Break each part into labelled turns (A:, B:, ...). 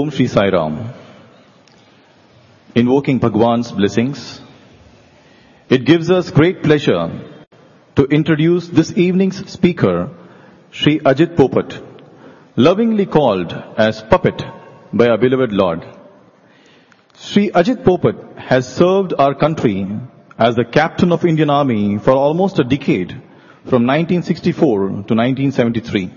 A: Om Shri Sai Ram. Invoking Bhagwan's blessings, it gives us great pleasure to introduce this evening's speaker, Shri Ajit Popat, lovingly called as Puppet by our beloved Lord. Shri Ajit Popat has served our country as the captain of Indian Army for almost a decade, from 1964 to 1973.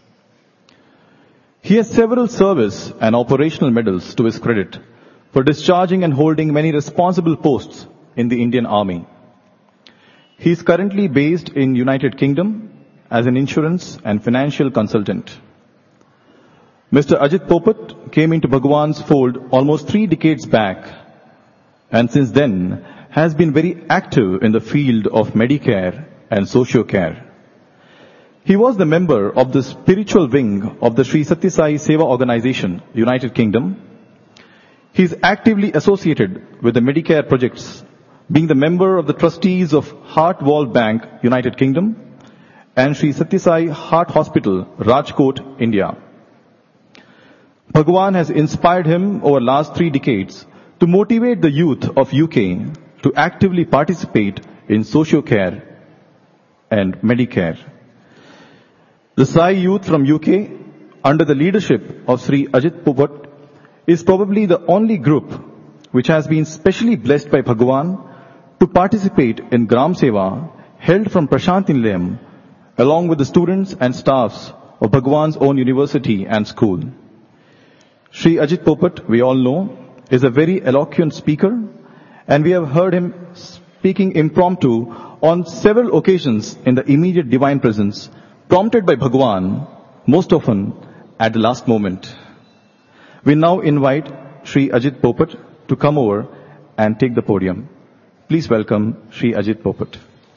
A: He has several service and operational medals to his credit for discharging and holding many responsible posts in the Indian Army. He is currently based in United Kingdom as an insurance and financial consultant. Mr. Ajit Popat came into Bhagwan's fold almost 3 decades back, and since then has been very active in the field of Medicare and socio-care. He was the member of the spiritual wing of the Sri Satya Sai Seva Organization, United Kingdom. He is actively associated with the Medicare projects, being the member of the trustees of Heart Valve Bank, United Kingdom, and Sri Satya Sai Heart Hospital, Rajkot, India. Bhagwan has inspired him over the last 3 decades to motivate the youth of UK to actively participate in socio-care and Medicare. The Sai youth from UK, under the leadership of Sri Ajit Popat, is probably the only group which has been specially blessed by Bhagwan to participate in Gram Seva held from Prashanti Nilayam along with the students and staffs of Bhagwan's own university and school. Shri Ajit Popat, we all know, is a very eloquent speaker, and we have heard him speaking impromptu on several occasions in the immediate divine presence, prompted by Bhagwan, most often at the last moment. We now invite Shri Ajit Popat to come over and take the podium. Please welcome Shri Ajit Popat.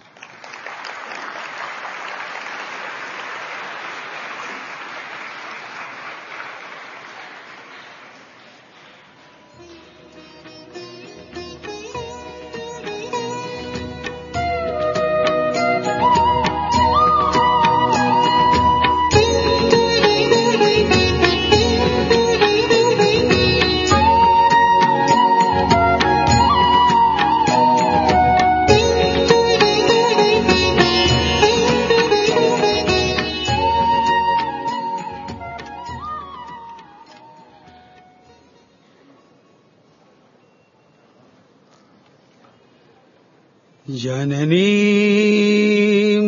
B: जननीं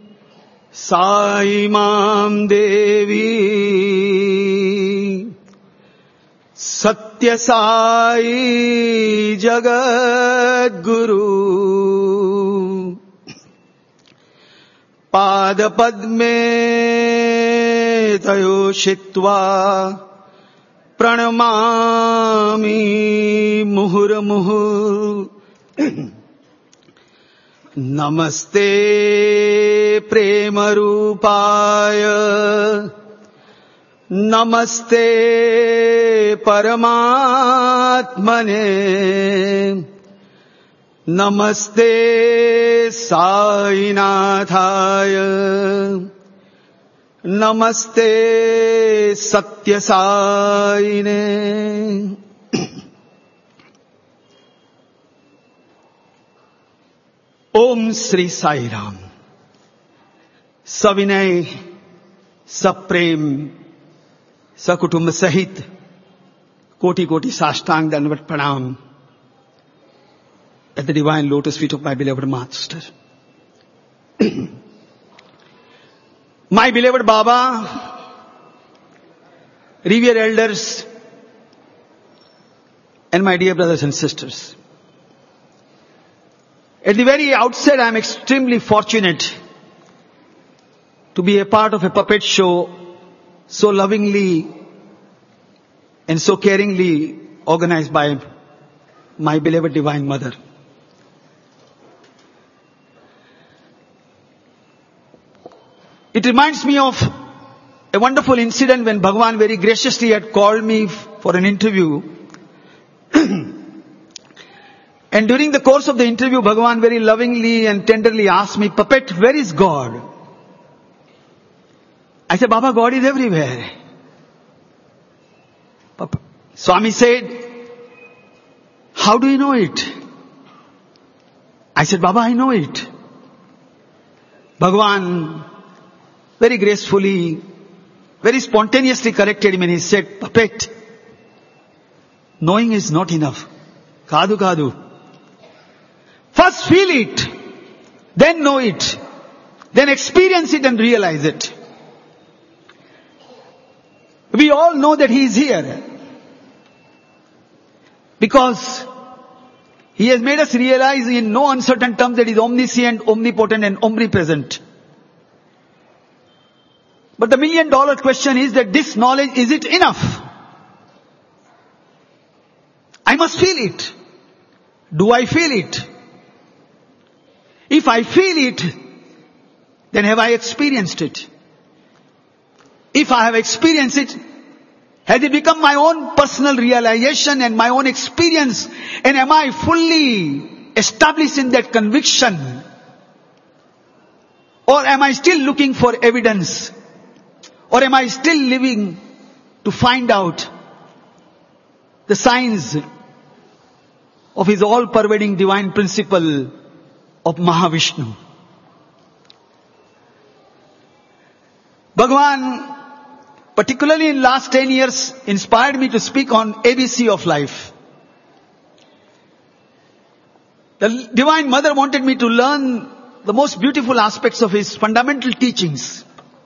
B: साईमां देवी सत्यसाई जगद्गुरु पादपद्मे तयोषित्वा प्रणमामि मुहुर्मुहुः। नमस्ते प्रेम रूपाय नमस्ते परमात्मने नमस्ते साईनाथाय नमस्ते सत्य साईने। ओम श्री साई राम। सविनय सप्रेम सकुटुंब सहित कोटि कोटि साष्टांग दंडवत प्रणाम at the divine lotus feet of my beloved master. My beloved Baba, revered elders, and my dear brothers and sisters. At the very outset, I am extremely fortunate to be a part of a puppet show so lovingly and so caringly organized by my beloved Divine Mother. It reminds me of a wonderful incident when Bhagwan very graciously had called me for an interview. And during the course of the interview, Bhagwan very lovingly and tenderly asked me, "Puppet, where is God?" I said, "Baba, God is everywhere." Swami said, how do you know it? I said, Baba, I know it. Bhagavan very gracefully, very spontaneously corrected him and he said, puppet, knowing is not enough. Kadu kadu. First feel it, then know it, then experience it and realize it. We all know that He is here because He has made us realize in no uncertain terms that He is omniscient, omnipotent and omnipresent. But the $1 million question is that this knowledge, is it enough? I must feel it. Do I feel it? If I feel it, then have I experienced it? If I have experienced it, has it become my own personal realization and my own experience? And am I fully established in that conviction? Or am I still looking for evidence? Or am I still living to find out the signs of His all-pervading divine principle of Mahavishnu? Bhagavan, particularly in last 10 years, inspired me to speak on ABC of life. The Divine Mother wanted me to learn the most beautiful aspects of His fundamental teachings.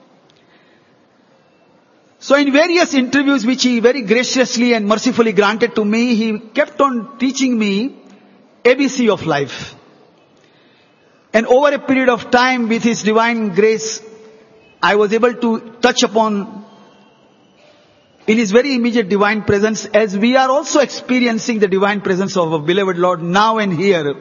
B: So in various interviews which He very graciously and mercifully granted to me, He kept on teaching me ABC of life. And over a period of time, with His divine grace, I was able to touch upon in His very immediate divine presence, as we are also experiencing the divine presence of our beloved Lord now and here.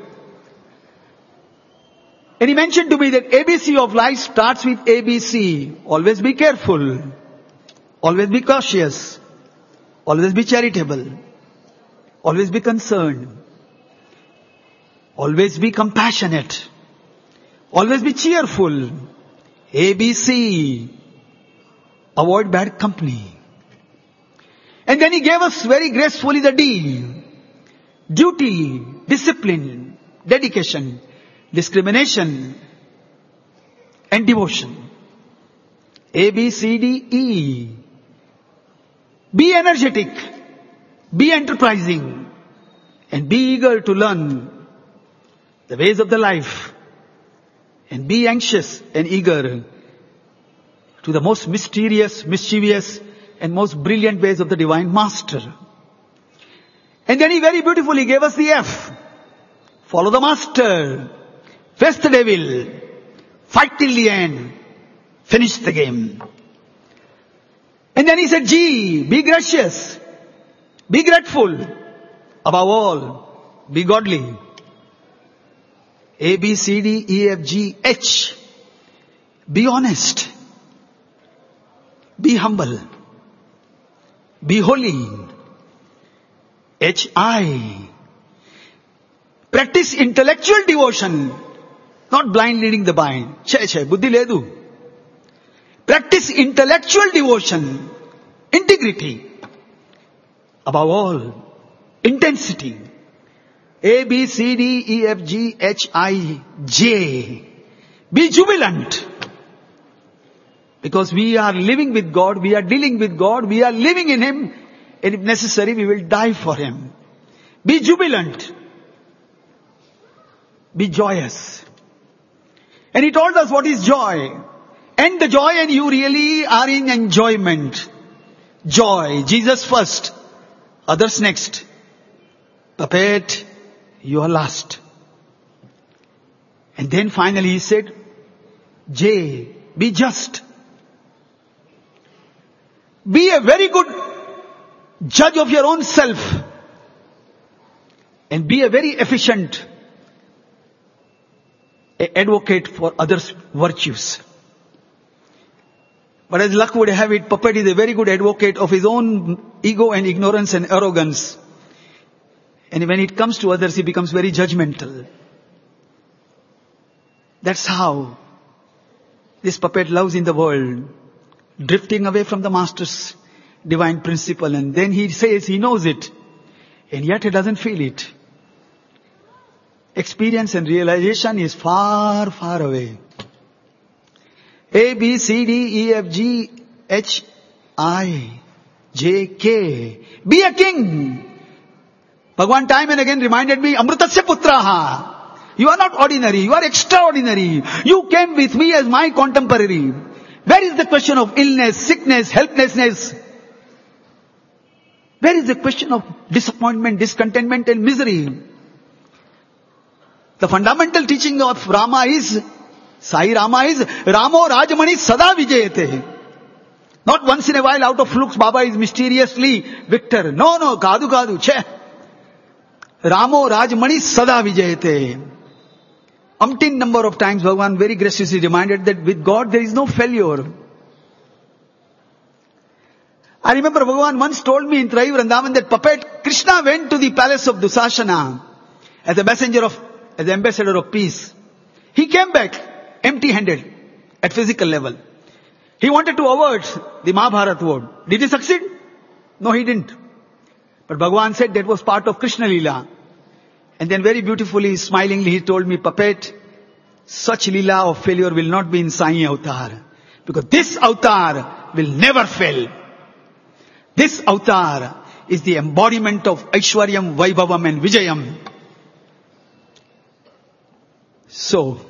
B: And He mentioned to me that ABC of life starts with ABC. Always be careful. Always be cautious. Always be charitable. Always be concerned. Always be compassionate. Always be cheerful. ABC. Avoid bad company. And then He gave us very gracefully the D. Duty, discipline, dedication, discrimination, and devotion. A, B, C, D, E. Be energetic. Be enterprising. And be eager to learn the ways of the life. And be anxious and eager to the most mysterious, mischievous, and most brilliant ways of the Divine Master. And then He very beautifully gave us the F. Follow the Master. Face the devil. Fight till the end. Finish the game. And then He said G. Be gracious. Be grateful. Above all, be godly. A, B, C, D, E, F, G, H. Be honest. Be humble. Be holy. H-I. Practice intellectual devotion. Not blind leading the blind. Buddhi ledu. Practice intellectual devotion. Integrity. Above all, intensity. A, B, C, D, E, F, G, H, I, J. Be jubilant. Because we are living with God, we are dealing with God, we are living in Him, and if necessary, we will die for Him. Be jubilant. Be joyous. And He told us what is joy. And the joy and you really are in enjoyment. Joy. Jesus first. Others next. Puppet, you are last. And then finally He said, J, be just. Be a very good judge of your own self. And be a very efficient advocate for others' virtues. But as luck would have it, Puppet is a very good advocate of his own ego and ignorance and arrogance. And when it comes to others, he becomes very judgmental. That's how this puppet loves in the world. Drifting away from the masters, divine principle, and then he says he knows it, and yet he doesn't feel it. Experience and realization is far, far away. A, B, C, D, E, F, G, H, I, J, K. Be a king. Bhagwan time and again reminded me, Amrutasya putraha. You are not ordinary, you are extraordinary. You came with me as my contemporary. Where is the question of illness, sickness, helplessness? Where is the question of disappointment, discontentment and misery? The fundamental teaching of Rama is, Sai Rama is, Ramo Rajamani Sada Vijayate. Not once in a while out of flukes Baba is mysteriously victor. No, Kadu, che. Ramo Rajamani Sada Vijayate. Umpteen number of times Bhagavan very graciously reminded that with God there is no failure. I remember Bhagavan once told me in Trai Vrindavan that puppet Krishna went to the palace of Dusashana as the ambassador of peace. He came back empty-handed at physical level. He wanted to avert the Mahabharata war. Did he succeed? No, he didn't. But Bhagavan said that was part of Krishna Leela. And then very beautifully, smilingly, he told me, puppet, such Leela of failure will not be in Sai Avatar. Because this Avatar will never fail. This Avatar is the embodiment of Aishwaryam, Vaibhavam and Vijayam. So,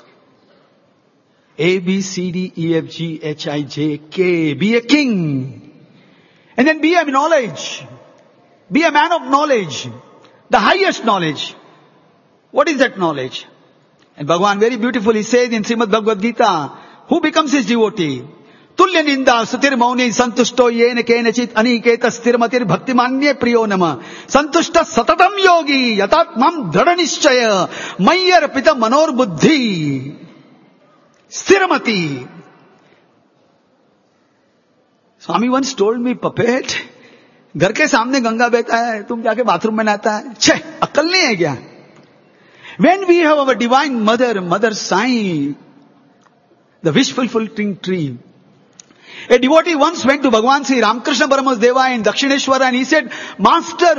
B: A, B, C, D, E, F, G, H, I, J, K. Be a king. And then be a knowledge. Be a man of knowledge. The highest knowledge. What is that knowledge? And Bhagavan very beautifully says in Srimad Bhagavad Gita, who becomes his devotee? Tulya ninda sutir mauni santushto yena kenachit aniketa sthirmatir bhaktimanye priyo nama. Santushta satatam yogi yatatmam dhranishchaya mayyar pita manor buddhi. Sthirmati. Swami once told me, puppet, घर के सामने गंगा बहता है, तुम जाके bathroom में नहाता है, छे, अक्ल नहीं है क्या? When we have our divine mother Sai, the wish fulfilling tree. A devotee once went to Bhagavan Sri Ramakrishna Paramahansa Deva in Dakshineshwara and he said, Master,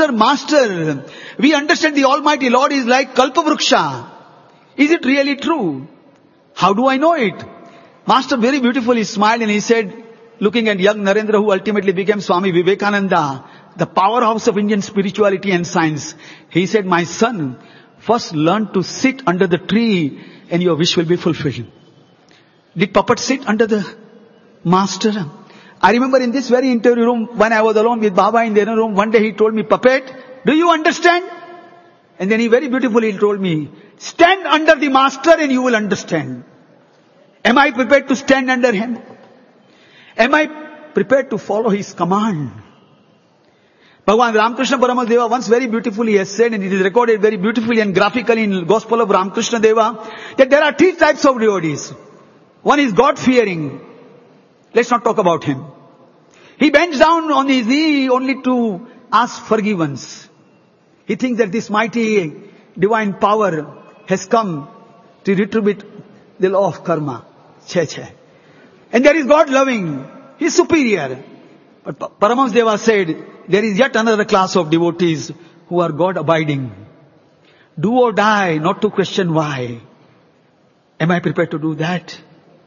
B: we understand the Almighty Lord is like Kalpavruksha. Is it really true? How do I know it? Master very beautifully smiled and he said, looking at young Narendra who ultimately became Swami Vivekananda, the powerhouse of Indian spirituality and science. He said, my son, first learn to sit under the tree and your wish will be fulfilled. Did puppet sit under the master? I remember in this very interview room, when I was alone with Baba in the inner room, one day he told me, puppet, do you understand? And then he very beautifully told me, stand under the master and you will understand. Am I prepared to stand under him? Am I prepared to follow his command? Bhagavan Ramakrishna Paramahansa Deva once very beautifully has said, and it is recorded very beautifully and graphically in Gospel of Ramakrishna Deva, that there are three types of devotees. One is God-fearing. Let's not talk about him. He bends down on his knee only to ask forgiveness. He thinks that this mighty divine power has come to retribute the law of karma. And there is God loving. He is superior. But Paramahansa Deva said, there is yet another class of devotees who are God abiding. Do or die, not to question why. Am I prepared to do that?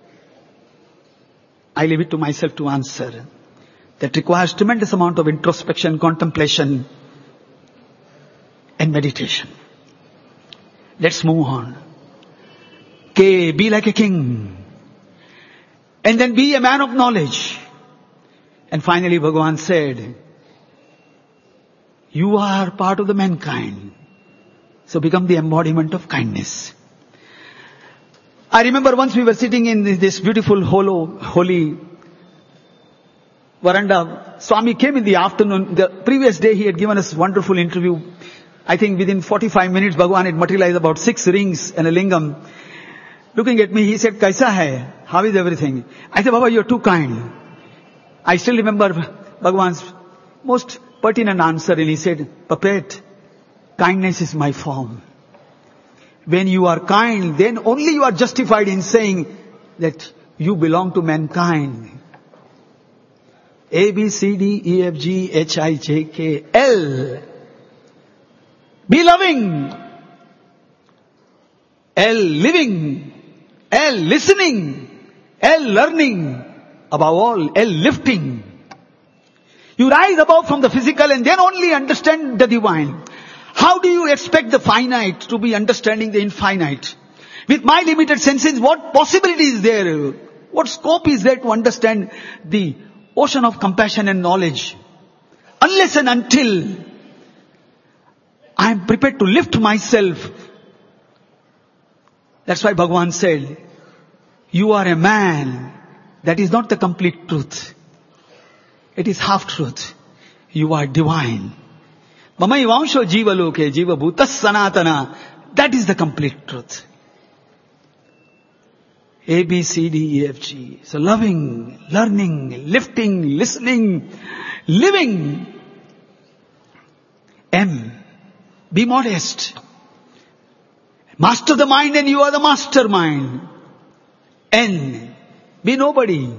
B: I leave it to myself to answer. That requires tremendous amount of introspection, contemplation, and meditation. Let's move on. K, be like a king. And then be a man of knowledge. And finally Bhagavan said, you are part of the mankind. So become the embodiment of kindness. I remember once we were sitting in this beautiful holy veranda. Swami came in the afternoon. The previous day he had given us a wonderful interview. I think within 45 minutes Bhagavan had materialized about 6 rings and a lingam. Looking at me, he said, Kaisa hai? How is everything? I said, Baba, you're too kind. I still remember Bhagavan's most pertinent answer, and he said, puppet, kindness is my form. When you are kind, then only you are justified in saying that you belong to mankind. A, B, C, D, E, F, G, H, I, J, K, L. Be loving. L, living. L, listening. L, learning. Above all, L, lifting. You rise above from the physical and then only understand the divine. How do you expect the finite to be understanding the infinite? With my limited senses, what possibility is there? What scope is there to understand the ocean of compassion and knowledge? Unless and until I am prepared to lift myself. That's why Bhagavan said, you are a man. That is not the complete truth. It is half truth. You are divine. Mamaivansho jiva loke jiva bhutas sanatana. That is the complete truth. A, B, C, D, E, F, G. So loving, learning, lifting, listening, living. M. Be modest. Master the mind and you are the mastermind. N. Be nobody.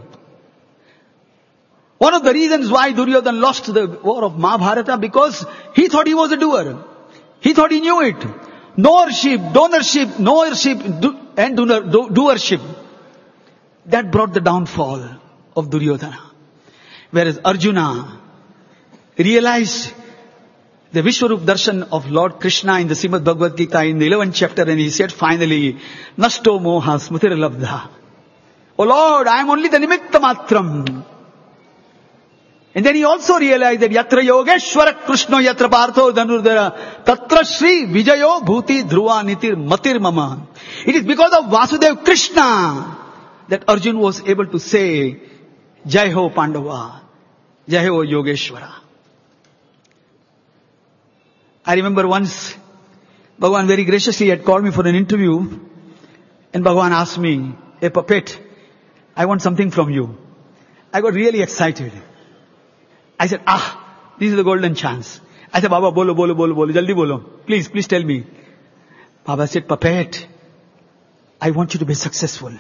B: One of the reasons why Duryodhana lost the war of Mahabharata, because he thought he was a doer. He thought he knew it. Knowership, doership, and doership. That brought the downfall of Duryodhana. Whereas Arjuna realized the Vishwarup darshan of Lord Krishna in the Srimad Bhagavad Gita in the 11th chapter, and he said finally, Nasto moha smritir labdha. Oh Lord, I am only the nimitta matram. And then he also realized that Yatra Yogeshwara Krishna Yatra Partho Dhanurdhara Tatra Shri Vijayo Bhuti Dhruva Nitir Matir Mama. It is because of Vasudev Krishna that Arjuna was able to say, Jai Ho Pandava, Jai Ho Yogeshwara. I remember once, Bhagavan very graciously had called me for an interview, and Bhagavan asked me, hey puppet, I want something from you. I got really excited. I said, this is the golden chance. I said, Baba, bolo, jaldi bolo. Please tell me. Baba said, puppet, I want you to be successful.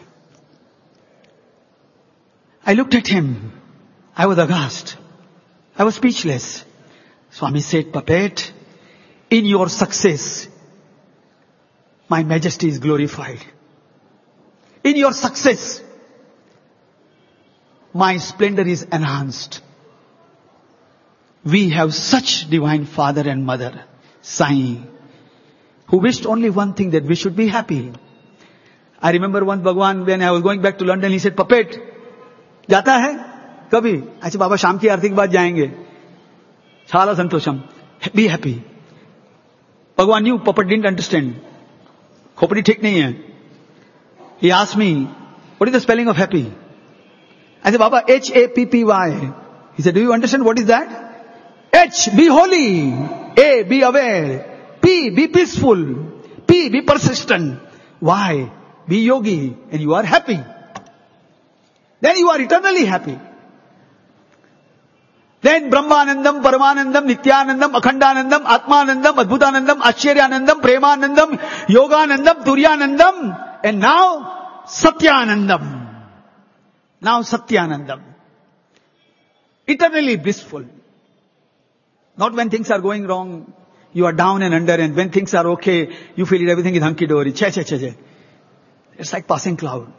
B: I looked at him. I was aghast. I was speechless. Swami said, puppet, in your success, my majesty is glorified. In your success, my splendor is enhanced. We have such divine father and mother, Sai, who wished only one thing, that we should be happy. I remember once Bhagavan, when I was going back to London, he said, puppet, jata hai? Kabhi? I said, Baba, sham ki aarti ke baad jayenge. Chala santosham. Be happy. Bhagavan knew puppet didn't understand. Khopadi thik nahi hai. He asked me, what is the spelling of happy? I said, Baba, Happy. He said, do you understand what is that? H, be holy. A, be aware. P, be peaceful. P, be persistent. Y, be yogi. And you are happy. Then you are eternally happy. Then Brahmanandam, Paramanandam, Nityanandam, Akhandanandam, Atmanandam, Adbhutanandam, Ashcharyanandam, Premanandam, Yoganandam, Turyanandam, and now Satyanandam. Now Satyanandam. Eternally blissful. Not when things are going wrong, you are down and under, and when things are okay, you feel that everything is hunky-dory. Che. It's like passing cloud.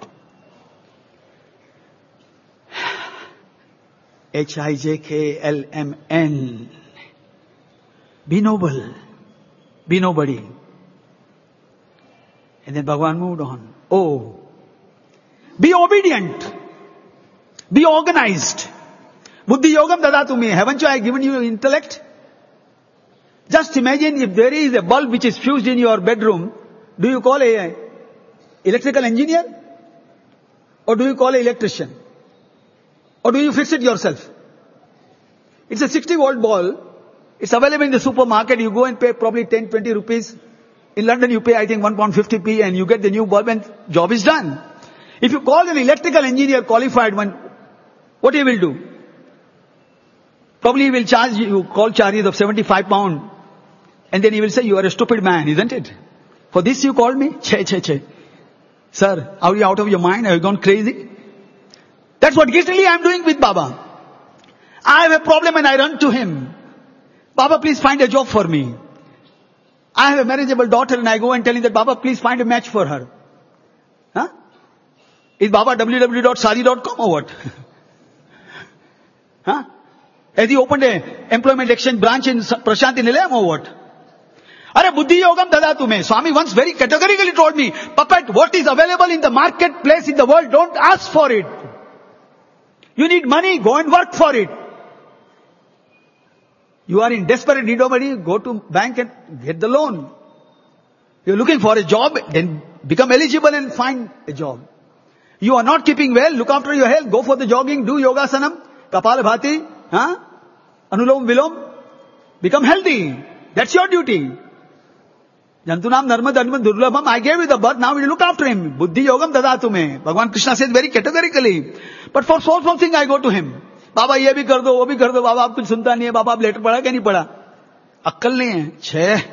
B: Hijklmn. Be noble. Be nobody. And then Bhagavan moved on. O. Be obedient. Be organized. Buddhi yogam dadatu me. Haven't I given you intellect? Just imagine if there is a bulb which is fused in your bedroom, do you call a electrical engineer? Or do you call an electrician? Or do you fix it yourself? It's a 60-volt bulb. It's available in the supermarket. You go and pay probably 10, 20 rupees. In London you pay I think £1.50 and you get the new bulb and job is done. If you call an electrical engineer qualified one, what he will do? Probably he will charge you call charges of £75 and then he will say, you are a stupid man, isn't it? For this you called me? Che. Sir, are you out of your mind? Have you gone crazy? That's what literally I am doing with Baba. I have a problem and I run to him. Baba, please find a job for me. I have a marriageable daughter and I go and tell him that, Baba, please find a match for her. Huh? Is Baba www.sari.com or what? Huh? Has he opened a employment exchange branch in Prashanti Nilayam or what? Are buddhi yogam dadatu me. Swami once very categorically told me, puppet, what is available in the marketplace in the world, don't ask for it. You need money, go and work for it. You are in desperate need of money, go to bank and get the loan. You are looking for a job, then become eligible and find a job. You are not keeping well, look after your health, go for the jogging, do yogasanam, kapalabhati, anulom vilom, become healthy. That's your duty. Jantunam narmad anmad durlabham, I gave you the birth, now you look after him. Buddhi yogam dadatu me. Bhagavan Krishna says very categorically. But for small thing I go to him. बाबा ये भी कर दो, वो भी कर दो, बाबा आप कुछ सुनता नहीं है, बाबा आप लेटर पढ़ा क्या नहीं पढ़ा? अक्कल नहीं है, छह.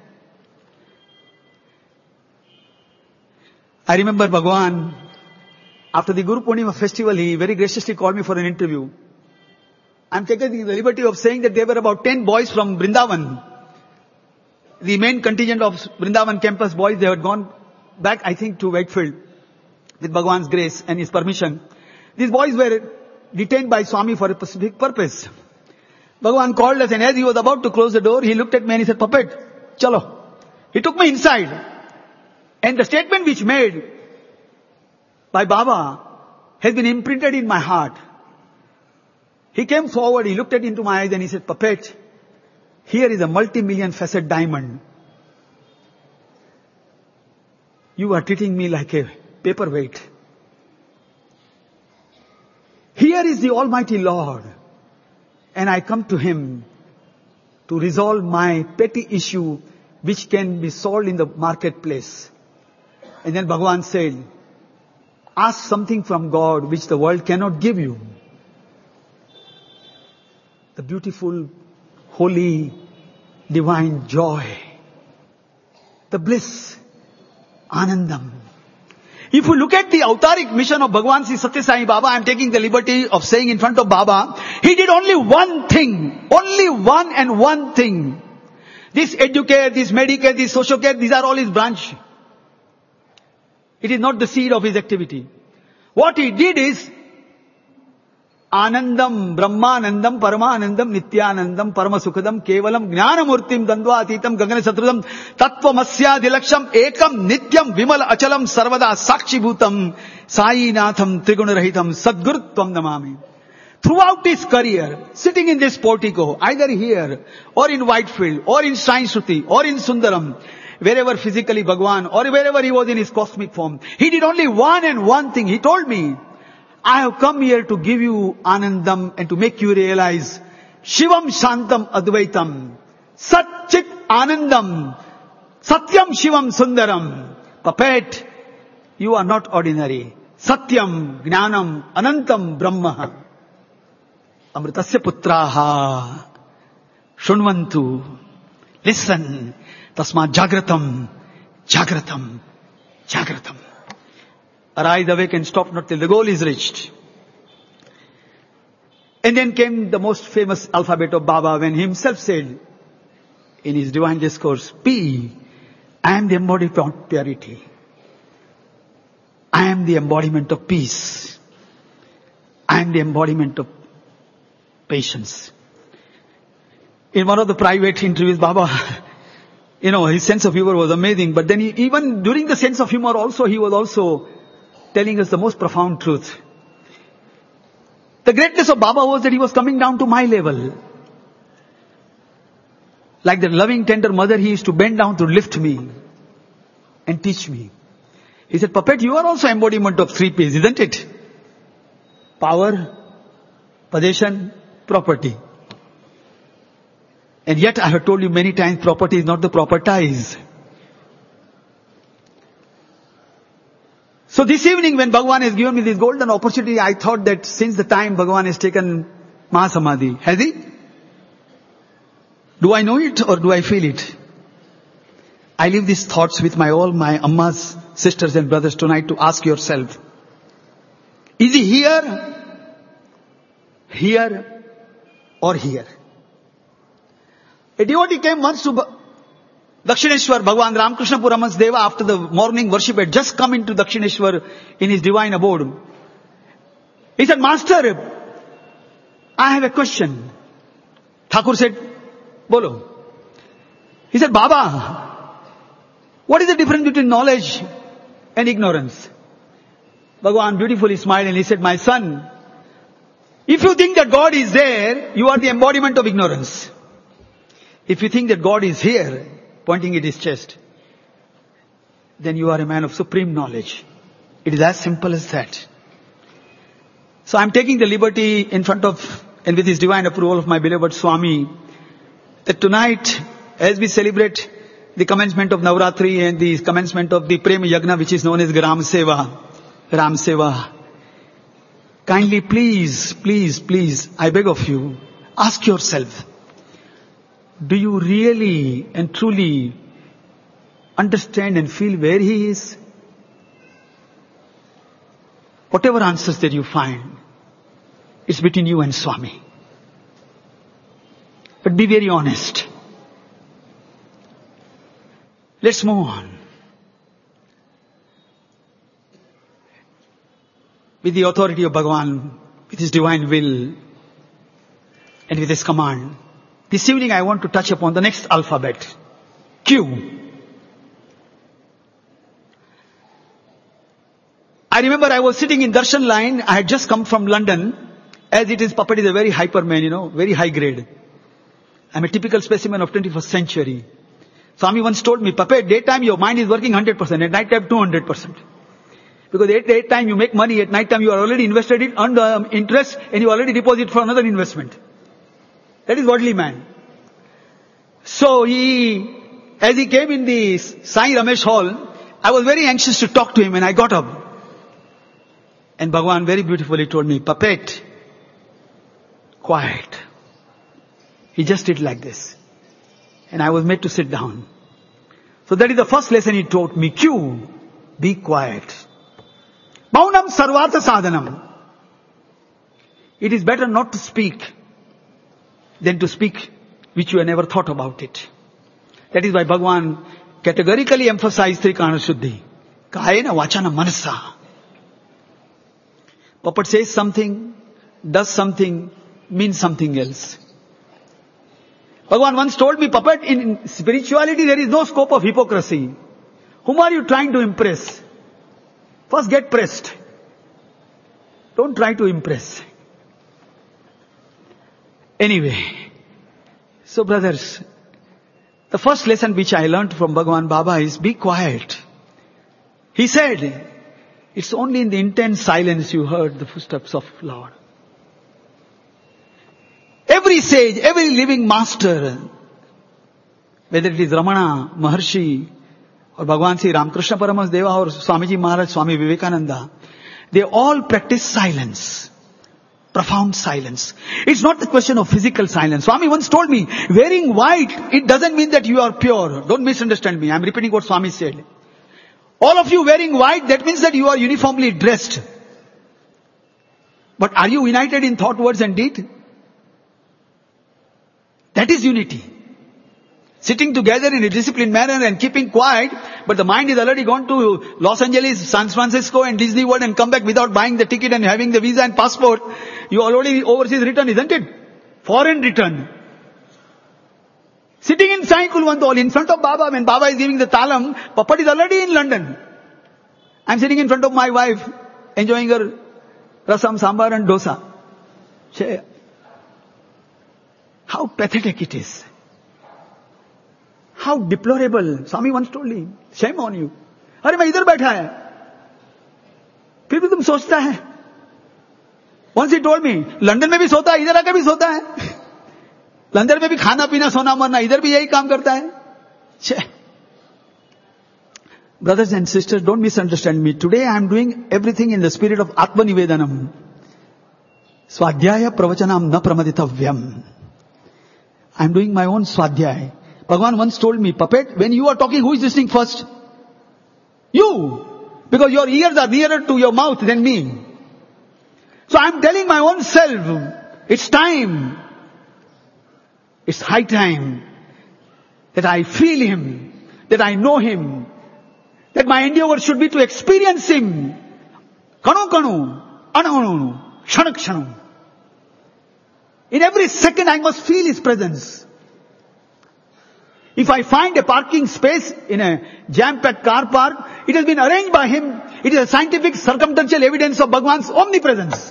B: I remember Bhagavan, after the Guru Purnima festival, he very graciously called me for an interview. I'm taking the liberty of saying that there were about 10 boys from Vrindavan. The main contingent of Vrindavan campus boys, they had gone back, I think, to Wakefield with Bhagavan's grace and his permission. These boys were detained by Swami for a specific purpose. Bhagavan called us and as he was about to close the door, he looked at me and he said, puppet, chalo. He took me inside. And the statement which made by Baba has been imprinted in my heart. He came forward, he looked into my eyes and he said, puppet, here is a multi-million facet diamond. You are treating me like a paperweight. Here is the Almighty Lord, and I come to Him to resolve my petty issue which can be solved in the marketplace. And then Bhagavan said, ask something from God which the world cannot give you. The beautiful, holy, divine joy, the bliss, Anandam. If you look at the avataric mission of Bhagavan Sri Satya Sai Baba, I am taking the liberty of saying in front of Baba, he did only one thing, only one and one thing. This educare, this medicare, this social care, these are all his branch. It is not the seed of his activity. What he did is, Anandam, Brahmanandam, Paramanandam, Nityanandam, Paramasukadam, Kevalam, Jnanamurtim, Dandva Atitam, Gagana Satrudam, Tattvamasya Dilaksham, Ekam, Nityam, Vimal Achalam, Sarvada, Sakshi Bhutam, Sai Natham, Trigunarahitam, Sadgurutvam Namami. Throughout his career, sitting in this portico, either here, or in Whitefield, or in Sai Shruti, or in Sundaram, wherever physically Bhagavan, or wherever he was in his cosmic form, he did only one and one thing. He told me, I have come here to give you Anandam and to make you realize Shivam Shantam Advaitam Sat Chit Anandam Satyam Shivam Sundaram. Puppet, you are not ordinary. Satyam Gnanam Anantam Brahma Amritasya Putraha Shunvantu. Listen. Tasma Jagratam Jagratam Jagratam. Arise, awake and stop not till the goal is reached. And then came the most famous alphabet of Baba when he himself said in his divine discourse, P, I am the embodiment of purity. I am the embodiment of peace. I am the embodiment of patience. In one of the private interviews, Baba, his sense of humor was amazing. But then even during the sense of humor also, he was also telling us the most profound truth. The greatness of Baba was that he was coming down to my level. Like the loving, tender mother, he used to bend down to lift me and teach me. He said, puppet, you are also embodiment of 3 P's, isn't it? Power, possession, property. And yet I have told you many times, property is not the propertize. So this evening when Bhagavan has given me this golden opportunity, I thought that since the time Bhagavan has taken Mahasamadhi, has he? Do I know it or do I feel it? I leave these thoughts with all my ammas, sisters and brothers tonight to ask yourself. Is he here? Here or here. A devotee came once to Dakshineshwar, Bhagwan Ramakrishna Paramahansa Deva, after the morning worship had just come into Dakshineshwar in his divine abode. He said, Master, I have a question. Thakur said, Bolo. He said, Baba, what is the difference between knowledge and ignorance? Bhagwan beautifully smiled and he said, my son, if you think that God is there, you are the embodiment of ignorance. If you think that God is here, pointing at his chest, then you are a man of supreme knowledge. It is as simple as that. So I am taking the liberty in front of and with his divine approval of my beloved Swami, that tonight, as we celebrate the commencement of Navratri and the commencement of the Prema Yagna, which is known as Ram Seva, kindly please, I beg of you, ask yourself, do you really and truly understand and feel where he is? Whatever answers that you find, it's between you and Swami. But be very honest. Let's move on. With the authority of Bhagavan, with his divine will, and with his command, this evening I want to touch upon the next alphabet, Q. I remember I was sitting in Darshan line. I had just come from London. As it is, puppet is a very hyper man, very high grade. I'm a typical specimen of 21st century. Swami once told me, puppet, daytime your mind is working 100%, at night time 200%. Because at daytime you make money, at night time you are already invested it, earned the interest, and you already deposit for another investment. That is worldly man. So as he came in the Sai Ramesh hall, I was very anxious to talk to him and I got up. And Bhagavan very beautifully told me, puppet, quiet. He just did like this. And I was made to sit down. So that is the first lesson he taught me. Q, be quiet. Maunam sarvata sadhanam. It is better not to speak than to speak which you have never thought about it. That is why Bhagavan categorically emphasized Trikana Shuddhi. Kayena vachana manasa. Puppet says something, does something, means something else. Bhagavan once told me, puppet, in spirituality there is no scope of hypocrisy. Whom are you trying to impress? First get pressed. Don't try to impress. Anyway, so brothers, the first lesson which I learned from Bhagavan Baba is be quiet. He said, it's only in the intense silence you heard the footsteps of Lord. Every sage, every living master, whether it is Ramana, Maharshi, or Bhagavan Sri Ramakrishna Paramahansa Deva, or Swamiji Maharaj, Swami Vivekananda, they all practice silence. Profound silence. It's not the question of physical silence. Swami once told me, wearing white, it doesn't mean that you are pure. Don't misunderstand me. I'm repeating what Swami said. All of you wearing white, that means that you are uniformly dressed. But are you united in thought, words and deed? That is unity. Sitting together in a disciplined manner and keeping quiet, but the mind is already gone to Los Angeles, San Francisco and Disney World and come back without buying the ticket and having the visa and passport. You already overseas return, isn't it? Foreign return. Sitting in Sai Kulwant Hall in front of Baba, when Baba is giving the talam, Puppet is already in London. I'm sitting in front of my wife, enjoying her rasam, sambar and dosa. How pathetic it is. How deplorable. Swami once told me, shame on you. अरे मैं इधर बैठा है, फिर भी तुम सोचता है. Once he told me, London में भी सोता है, इधर आके भी सोता है. लंदन में भी खाना पीना सोना मरना, इधर भी यही काम करता है. Brothers and sisters, don't misunderstand me. Today I am doing everything in the spirit of Atma Nivedanam. Swadhyaya pravachanam na pramaditavyam. I am doing my own swadhyaya. Bhagavan once told me, Puppet, when you are talking, who is listening first? You. Because your ears are nearer to your mouth than me. So I am telling my own self, it's time It's high time that I feel Him, that I know Him, that my endeavor should be to experience Him. Kanu kanu, anu anu, kshanu kshanu. In every second I must feel His presence. If I find a parking space in a jam-packed car park, it has been arranged by Him. It is a scientific circumstantial evidence of Bhagwan's omnipresence.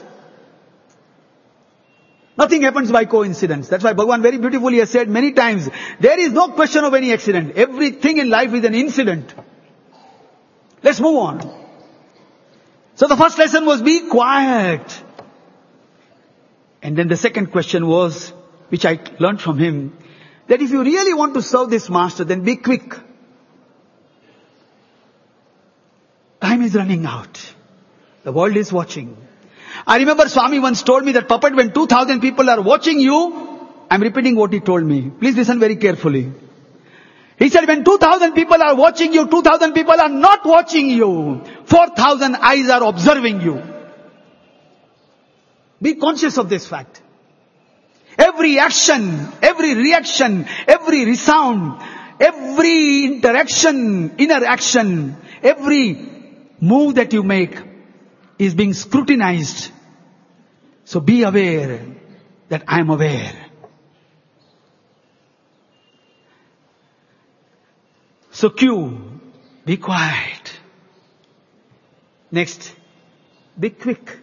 B: Nothing happens by coincidence. That's why Bhagwan very beautifully has said many times, there is no question of any accident. Everything in life is an incident. Let's move on. So the first lesson was be quiet. And then the second question was, which I learned from him, that if you really want to serve this master, then be quick. Time is running out. The world is watching. I remember Swami once told me that, Puppet, when 2,000 people are watching you, I'm repeating what he told me. Please listen very carefully. He said, when 2,000 people are watching you, 2,000 people are not watching you. 4,000 eyes are observing you. Be conscious of this fact. Every action, every reaction, every resound, every interaction, inner action, every move that you make is being scrutinized. So be aware that I am aware. So Q, be quiet. Next, be quick.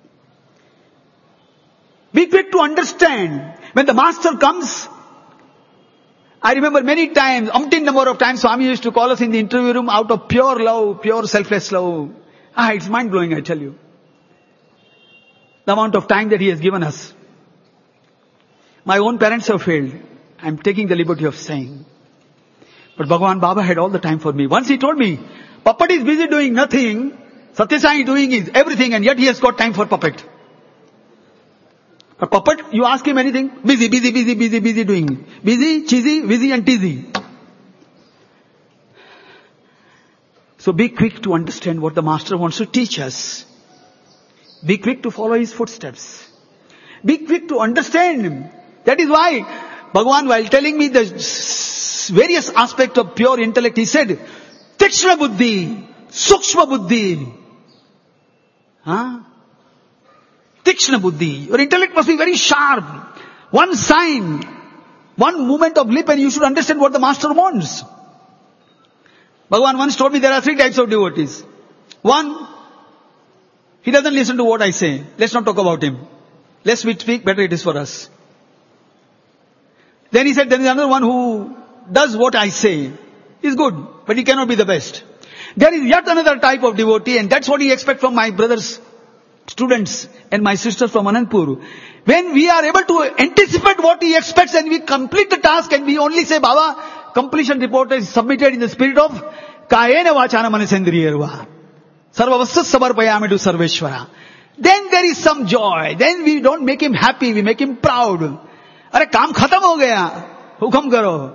B: Be quick to understand. When the master comes, I remember many times, umpteen number of times, Swami used to call us in the interview room out of pure love, pure selfless love. It's mind-blowing, I tell you. The amount of time that He has given us. My own parents have failed. I'm taking the liberty of saying. But Bhagavan Baba had all the time for me. Once he told me, Puppet is busy doing nothing, Satya Sai is doing is everything, and yet he has got time for Puppet. But Puppet, you ask him anything, busy doing. Busy, cheesy, busy and teasy. So be quick to understand what the Master wants to teach us. Be quick to follow His footsteps. Be quick to understand Him. That is why Bhagavan, while telling me the various aspects of pure intellect, He said, Tikshna buddhi, sukshma buddhi. Tikshna buddhi. Your intellect must be very sharp. One sign, one movement of lip and you should understand what the Master wants. Bhagavan once told me there are 3 types of devotees. One, he doesn't listen to what I say. Let's not talk about him. Less we speak, better it is for us. Then he said there is another one who does what I say. He's good, but he cannot be the best. There is yet another type of devotee, and that's what he expects from my brothers, students and my sisters from Anandpur. When we are able to anticipate what he expects and we complete the task and we only say, Baba, completion report is submitted in the spirit of Kayena Vachana Manasendriyarva. Sarvavasya samarpayami to Sarveshwara. Then there is some joy. Then we don't make him happy, we make him proud. Arey kaam khatam ho gaya. Hukam karo.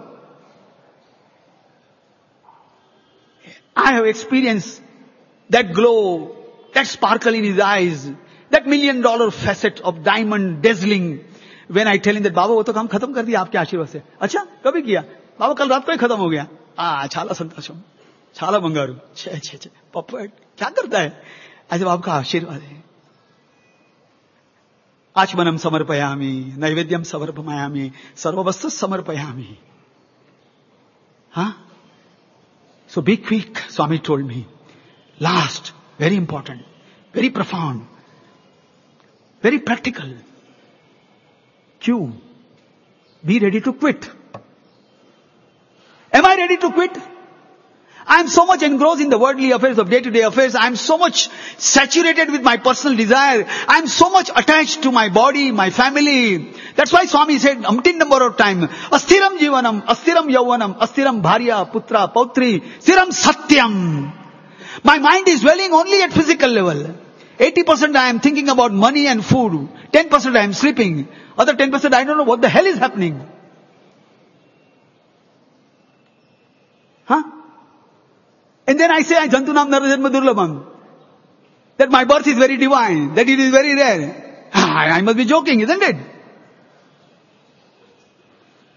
B: I have experienced that glow, that sparkle in his eyes, that $1 million facet of diamond dazzling. When I tell him that, Baba, wo to kaam khatam kar diya aapke aashirwad se. Acha, kabhi kiya? Baba, kal raat ko hi khatam ho gaya. Chala santosham. Chala bangaru. Che. Puppet, kya karta hai? I said, aapka aashirwad hai. Achmanam samarpayami, naivedyam samarpamayami, sarvavasya samarpayami. So be quick, Swami told me. Last, very important, very profound, very practical. Q. Be ready to quit. Am I ready to quit? I am so much engrossed in the worldly affairs of day-to-day affairs. I am so much saturated with my personal desire. I am so much attached to my body, my family. That's why Swami said umpteen number of times, Astiram jivanam, astiram yauvanam, astiram bharya, putra, pautri, stiram satyam. My mind is dwelling only at physical level. 80% I am thinking about money and food. 10% I am sleeping. Other 10% I don't know what the hell is happening. And then I say, Jantunam Narajanma Durlabham. That my birth is very divine. That it is very rare. I must be joking, isn't it?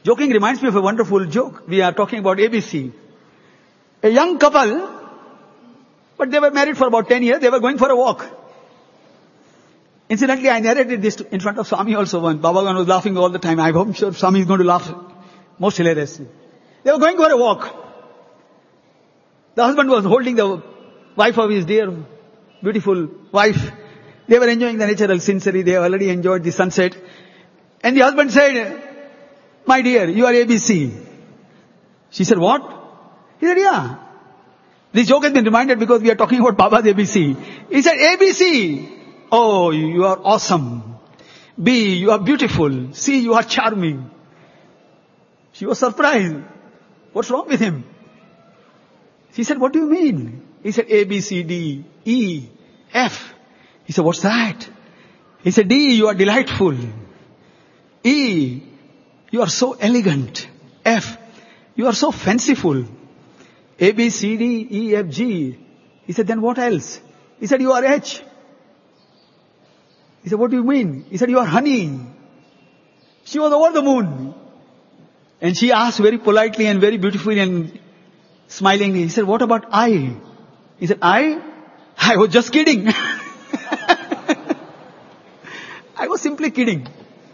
B: Joking reminds me of a wonderful joke. We are talking about ABC. A young couple, but they were married for about 10 years, they were going for a walk. Incidentally, I narrated this in front of Swami also once. Babagan was laughing all the time. I'm sure Swami is going to laugh most hilariously. They were going for a walk. The husband was holding the wife of his dear, beautiful wife. They were enjoying the natural scenery. They already enjoyed the sunset. And the husband said, "My dear, you are ABC." She said, "What?" He said, "Yeah." This joke has been reminded because we are talking about Baba's ABC. He said, "ABC. Oh, you are awesome. B, you are beautiful. C, you are charming." She was surprised. What's wrong with him? She said, "What do you mean?" He said, "A, B, C, D, E, F." He said, "What's that?" He said, "D, you are delightful. E, you are so elegant. F, you are so fanciful. A, B, C, D, E, F, G." He said, "Then what else?" He said, "You are H." He said, "What do you mean?" He said, "You are honey." She was over the moon. And she asked very politely and very beautifully and smilingly, he said, "What about I?" He said, "I? I was just kidding." I was simply kidding.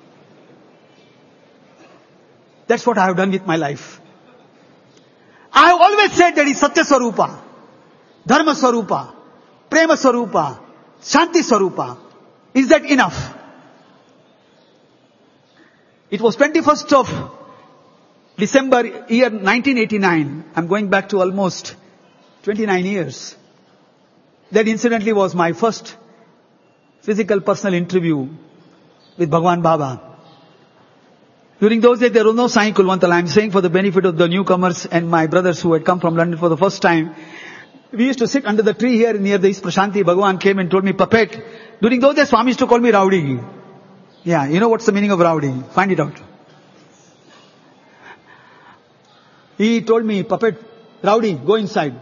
B: That's what I have done with my life. I have always said that is Satya Swarupa, Dharma Swarupa, Prema Swarupa, Shanti Swarupa. Is that enough? It was 21st of December year 1989. I'm going back to almost 29 years. That incidentally was my first physical personal interview with Bhagwan Baba. During those days there was no Sai Kulwantala. I'm saying for the benefit of the newcomers and my brothers who had come from London for the first time. We used to sit under the tree here near the East Prashanti. Bhagwan came and told me, "Puppet." During those days Swami used to call me Rowdy. Yeah, you know what's the meaning of Rowdy? Find it out. He told me, "Puppet, Rowdy, go inside."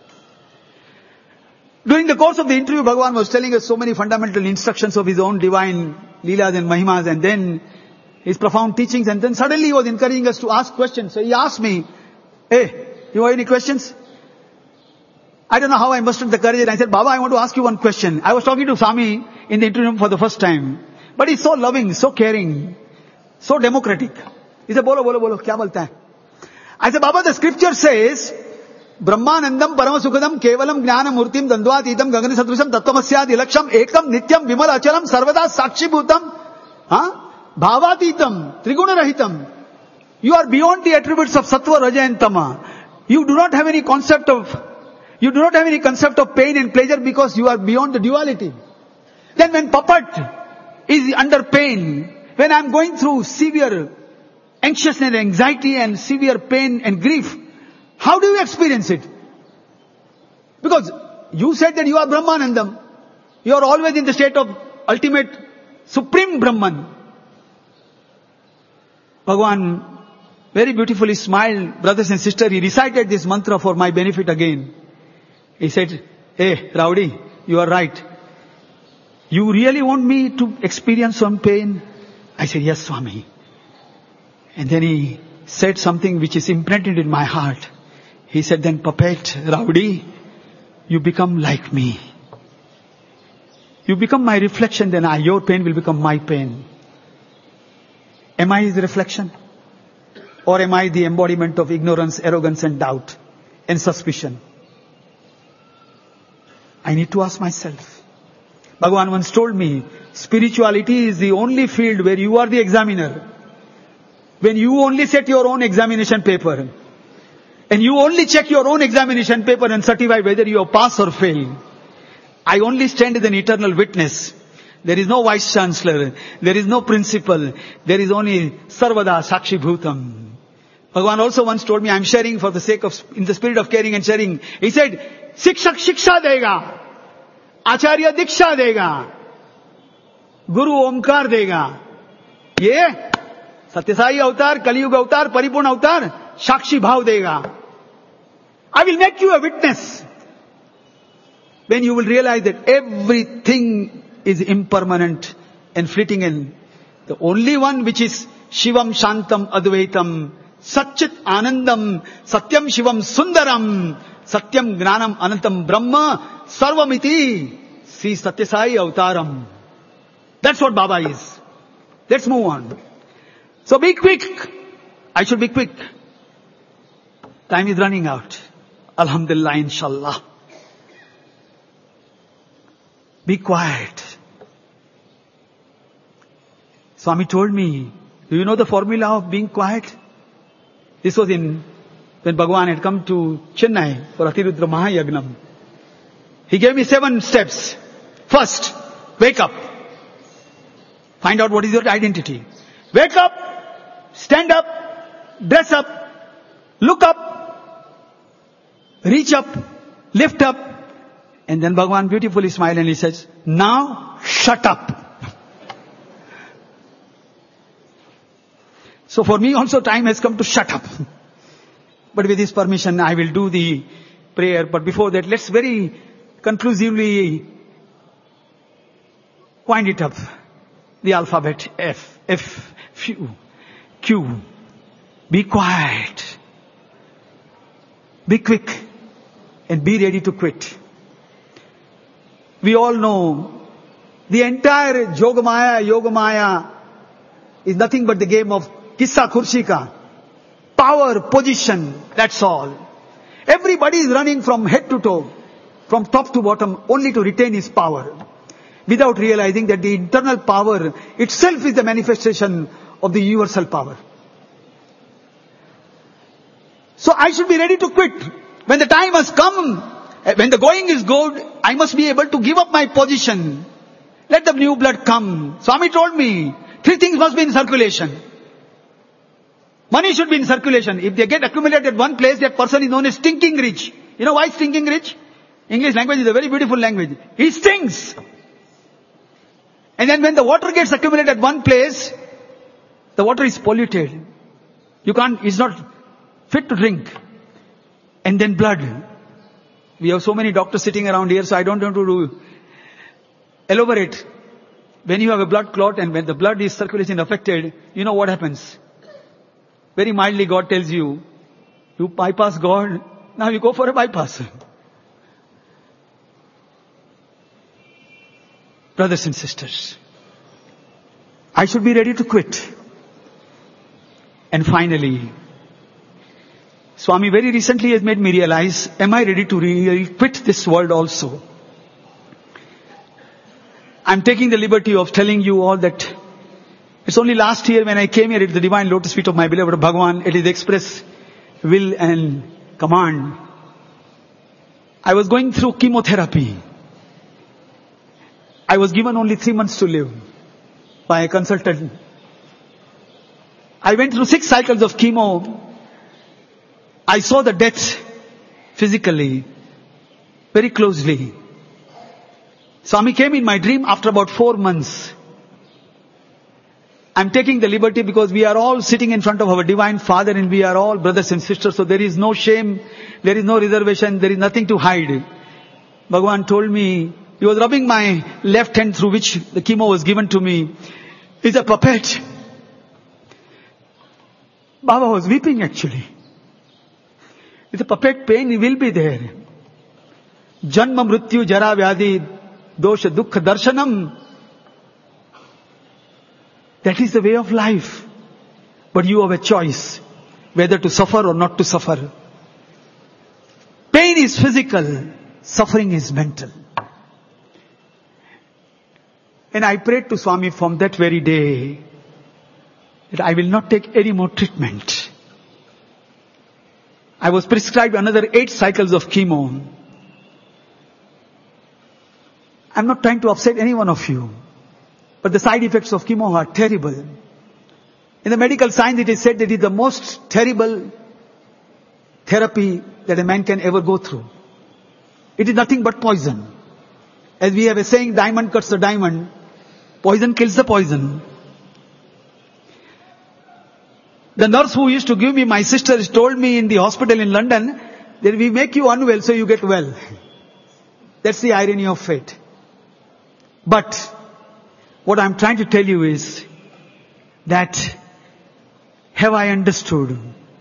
B: During the course of the interview, Bhagwan was telling us so many fundamental instructions of his own divine Leelas and Mahimas, and then his profound teachings, and then suddenly he was encouraging us to ask questions. So he asked me, "Hey, you have any questions?" I don't know how I mustered the courage, and I said, "Baba, I want to ask you one question." I was talking to Swami in the interview for the first time. But he's so loving, so caring, so democratic. He said, "Bolo, bolo, bolo, kya bolta hai?" I said, "Baba, the scripture says, Brahmanandam Paramasukadam Kevalam Jnana Murtim Dandvatitam Gagana Sadrisham Tattvamasya Dilaksham Ekam Nityam Vimal Achalam Sarvada Sakshi Bhutam Bhavatitam Triguna Rahitam." You are beyond the attributes of Sattva, Raja and Tama. You do not have any concept of pain and pleasure because you are beyond the duality. Then when Puppet is under pain, when I am going through severe anxiousness and anxiety and severe pain and grief, how do you experience it? Because you said that you are Brahmanandam. You are always in the state of ultimate, supreme Brahman. Bhagwan very beautifully smiled, brothers and sisters. He recited this mantra for my benefit again. He said, "Hey, Rowdy, you are right. You really want me to experience some pain?" I said, "Yes, Swami." And then he said something which is imprinted in my heart. He said, "Then Puppet, Rowdy, you become like me. You become my reflection, then your pain will become my pain." Am I his reflection? Or am I the embodiment of ignorance, arrogance and doubt and suspicion? I need to ask myself. Bhagavan once told me, spirituality is the only field where you are the examiner. When you only set your own examination paper, and you only check your own examination paper and certify whether you have passed or failed. I only stand as an eternal witness. There is no vice chancellor. There is no principal. There is only Sarvada Sakshi Bhutam. Bhagavan also once told me, I am sharing for the sake of, in the spirit of caring and sharing. He said, Sikshak Shiksha Dega. Acharya Diksha Dega. Guru Omkar Dega. Ye Satyasai Avatar, Kaliyuga Avatar, Paripurna Avatar, Sakshi Bhav Dega. I will make you a witness. When you will realize that everything is impermanent and fleeting, and the only one which is Shivam Shantam Advaitam, Satchit Anandam, Satyam Shivam Sundaram, Satyam Gnanam Anantam Brahma, Sarvamiti, Sri Satyasai Avtaram. That's what Baba is. Let's move on. So be quick. I should be quick. Time is running out. Alhamdulillah, inshallah. Be quiet. Swami told me, do you know the formula of being quiet? This was when Bhagavan had come to Chennai for Atirudra Mahayagnam. He gave me 7 steps. First, wake up. Find out what is your identity. Wake up, stand up, dress up, look up, reach up, lift up. And then Bhagavan beautifully smiled and he says, now shut up. So for me also time has come to shut up. But with his permission I will do the prayer. But before that, let's very conclusively wind it up. The alphabet F, Q. Be quiet. Be quick. And be ready to quit. We all know the entire Yogamaya is nothing but the game of Kissa Kursi ka. Power, position, that's all. Everybody is running from head to toe, from top to bottom, only to retain his power, without realizing that the internal power itself is the manifestation of the universal power. So I should be ready to quit. When the time has come, when the going is good, I must be able to give up my position. Let the new blood come. Swami told me, 3 things must be in circulation. Money should be in circulation. If they get accumulated at one place, that person is known as stinking rich. You know why stinking rich? English language is a very beautiful language. He stinks. And then when the water gets accumulated at one place, the water is polluted. It's not fit to drink. And then blood. We have so many doctors sitting around here, so I don't want to elaborate. When you have a blood clot and when the blood is circulation affected, you know what happens? Very mildly God tells you, you bypass God, now you go for a bypass. Brothers and sisters, I should be ready to quit. And finally, Swami very recently has made me realize, am I ready to really quit this world also? I'm taking the liberty of telling you all that it's only last year when I came here at the divine lotus feet of my beloved Bhagavan, it is express will and command. I was going through chemotherapy. I was given only 3 months to live by a consultant. I went through 6 cycles of chemo. I saw the death physically, very closely. Swami came in my dream after about 4 months. I'm taking the liberty because we are all sitting in front of our Divine Father and we are all brothers and sisters. So there is no shame, there is no reservation, there is nothing to hide. Bhagavan told me, he was rubbing my left hand through which the chemo was given to me. It's a puppet. Baba was weeping actually. It's a puppet, pain will be there. Janma mrityu jara vyadi dosha dukkha darshanam. That is the way of life. But you have a choice whether to suffer or not to suffer. Pain is physical, suffering is mental. And I prayed to Swami from that very day that I will not take any more treatment. I was prescribed another 8 cycles of chemo. I'm not trying to upset any one of you. But the side effects of chemo are terrible. In the medical science it is said that it is the most terrible therapy that a man can ever go through. It is nothing but poison. As we have a saying, diamond cuts the diamond, poison kills the poison. The nurse who used to give me my sisters told me in the hospital in London that we make you unwell so you get well. That's the irony of fate. But what I'm trying to tell you is that have I understood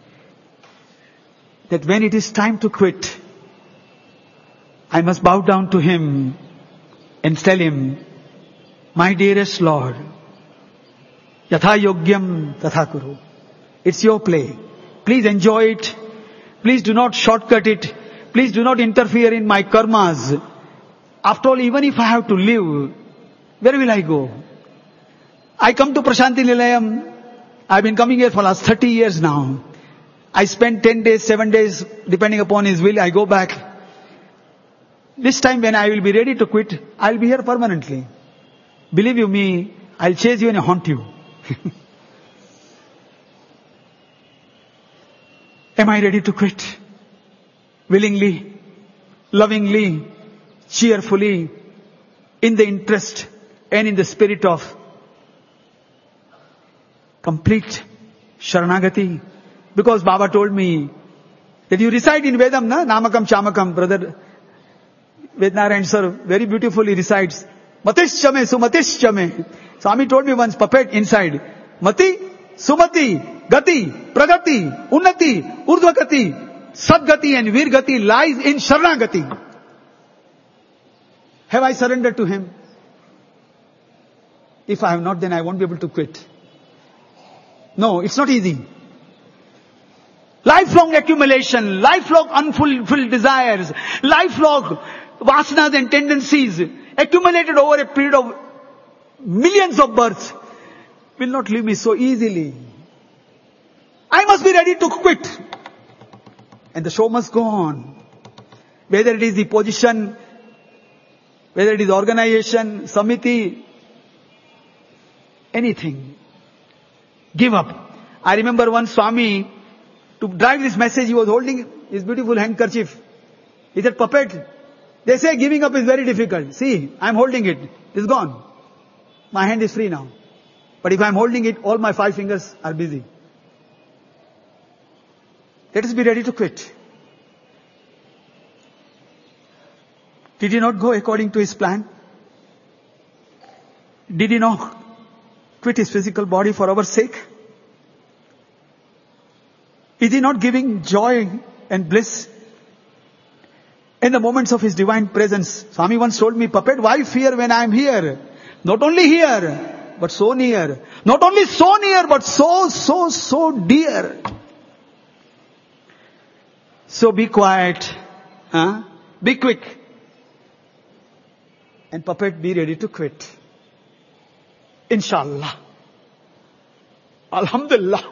B: that when it is time to quit, I must bow down to Him and tell Him, my dearest Lord, yatha yogyam tatha kuru. It's your play. Please enjoy it. Please do not shortcut it. Please do not interfere in my karmas. After all, even if I have to live, where will I go? I come to Prashanti Nilayam. I've been coming here for the last 30 years now. I spend 10 days, 7 days, depending upon His will, I go back. This time when I will be ready to quit, I'll be here permanently. Believe you me, I'll chase you and haunt you. Am I ready to quit? Willingly, lovingly, cheerfully, in the interest and in the spirit of complete Sharanagati. Because Baba told me that you recite in Vedam, na? Namakam Chamakam, brother Vednarayan sir very beautifully recites, Matischame Sumatischame. Swami told me once, puppet inside, Mati, Sumati, Gati, Pragati, Unnati, Urdhvagati, Sadgati and Virgati lies in Sharanagati. Have I surrendered to Him? If I have not, then I won't be able to quit. No, it's not easy. Lifelong accumulation, lifelong unfulfilled desires, lifelong vasanas and tendencies accumulated over a period of millions of births will not leave me so easily. I must be ready to quit. And the show must go on. Whether it is the position, whether it is organization, samiti, anything. Give up. I remember one Swami, to drive this message, he was holding his beautiful handkerchief. He said, puppet, they say giving up is very difficult. See, I am holding it. It's gone. My hand is free now. But if I am holding it, all my 5 fingers are busy. Let us be ready to quit. Did he not go according to his plan? Did he not quit his physical body for our sake? Is he not giving joy and bliss in the moments of his divine presence? Swami once told me, puppet, why fear when I am here? Not only here, but so near. Not only so near, but so dear. So be quiet. Be quick. And puppet, be ready to quit. Inshallah. Alhamdulillah.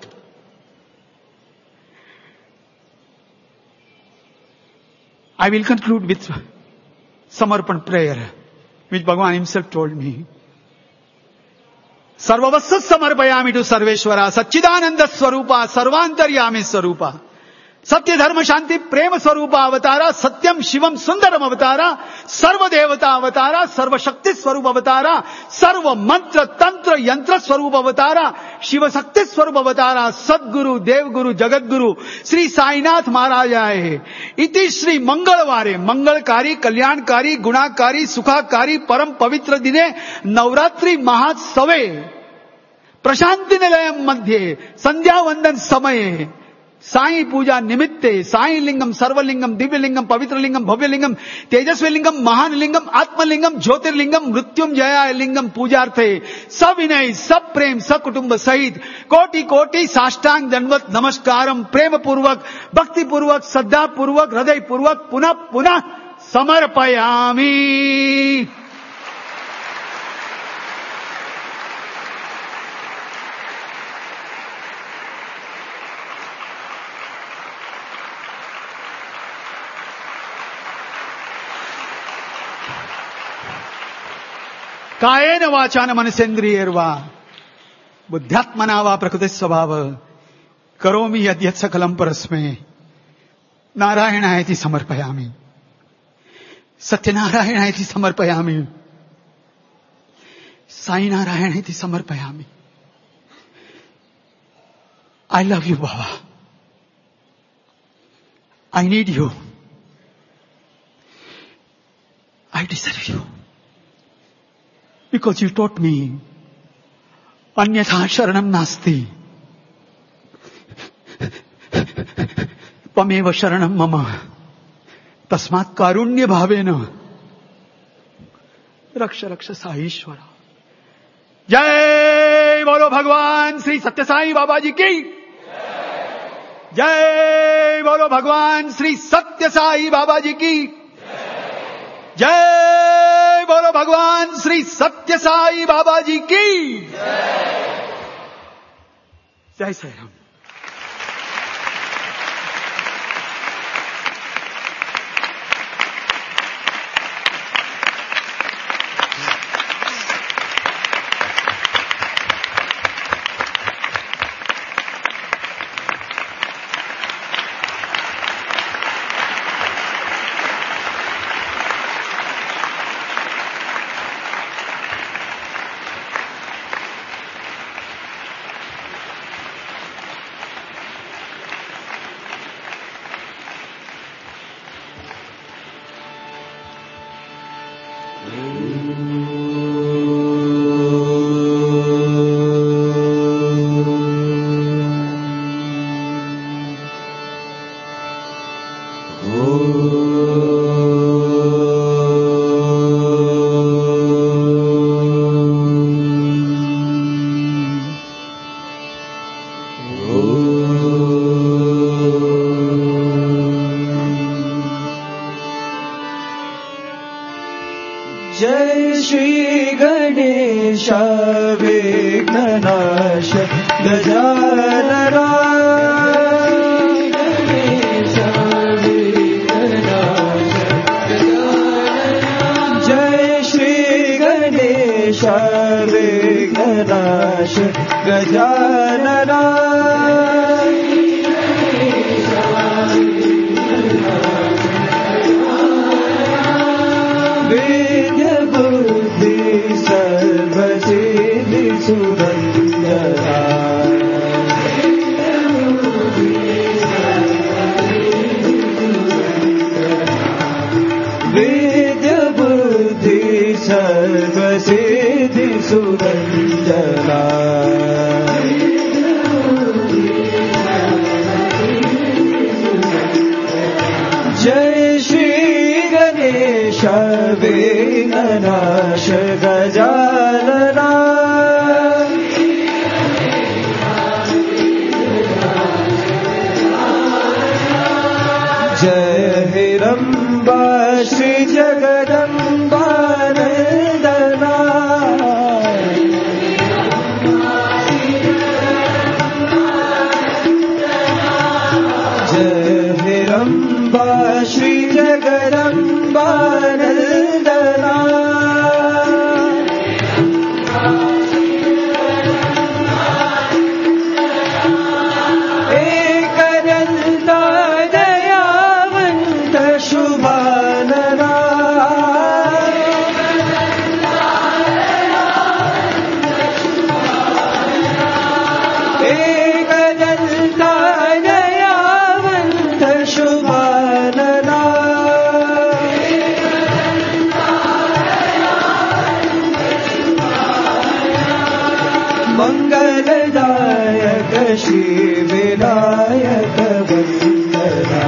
B: I will conclude with Samarpan prayer, which Bhagavan himself told me. Sarvavassas samarpayami to Sarveshwara, Satchidananda Swarupa, Sarvantaryami Swarupa. Satya Dharma Shanti Prema Swarupa Avatara, Satyam Shivam Sundaram Avatara, Sarva Devata Avatara, Sarva Shakti Swarupa Avatara, Sarva Mantra Tantra Yantra Swarupa Avatara, Shiva Shakti Swarupa Avatara, Sadguru, Devguru, Jagadguru, Sri Sainath Maharaja Iti Sri Mangalware, Mangalkari, Kalyankari, Gunakari, Sukhakari, Param Pavitra Dine, Navratri Mahatsave, Prashanti Nilayam Madhye, Sandhya Vandan Samaye, Sai Puja Nimitte, Sai Lingam, Sarvalingam, Divyalingam, Pavitralingam, Bhavyalingam, Tejasvalingam, Mahanlingam, Atmalingam, Jyotirlingam, Mrityum Jaya Lingam Pujarthe, Savinay, Saprem, Sakutumba Sahit, Koti Koti, Sashtang Danvat, Namaskaram, Prema Purvak, Bhakti Purvak, Saddha Purvak, Hriday Purvak, Puna Samarpayami. कायेन वाचा न मनसेन्द्रियैर्वा बुद्ध्यात्मना वा प्रकृति स्वभाव करोमि यद्यत् सकलं परस्मै नारायणायति समर्पयामि सत्यनारायणायति समर्पयामि साई नारायणायति समर्पयामि. I love you, Baba. I need you. I deserve you. Because you taught me, Anyatha Sharanam Nasti. त्वमेव शरणं मम तस्मात् कारुण्य भावेन रक्ष रक्ष साईश्वर। जय बोलो भगवान श्री सत्य साई बाबा जी की जय। बोलो भगवान श्री सत्य साई बाबा जी की जय। बोलो भगवान श्री सत्य साई बाबा जी की जय। साई राम।
C: जय श्री गणेश विघ्ननाश गजानना। जय श्री गणेश विघ्ननाश गजानना। सर्वसिद्धि सुरंजना। विद्या बुद्धि सर्वसिद्धि सुरंजना। जय श्री गणेश विघ्ननाश गजानना। जय हिरंबा श्री जगदंबा नंदना। जय हिरंबा श्री जगदंबा नंदना। मंगलदायक श्री विनायक वंदना।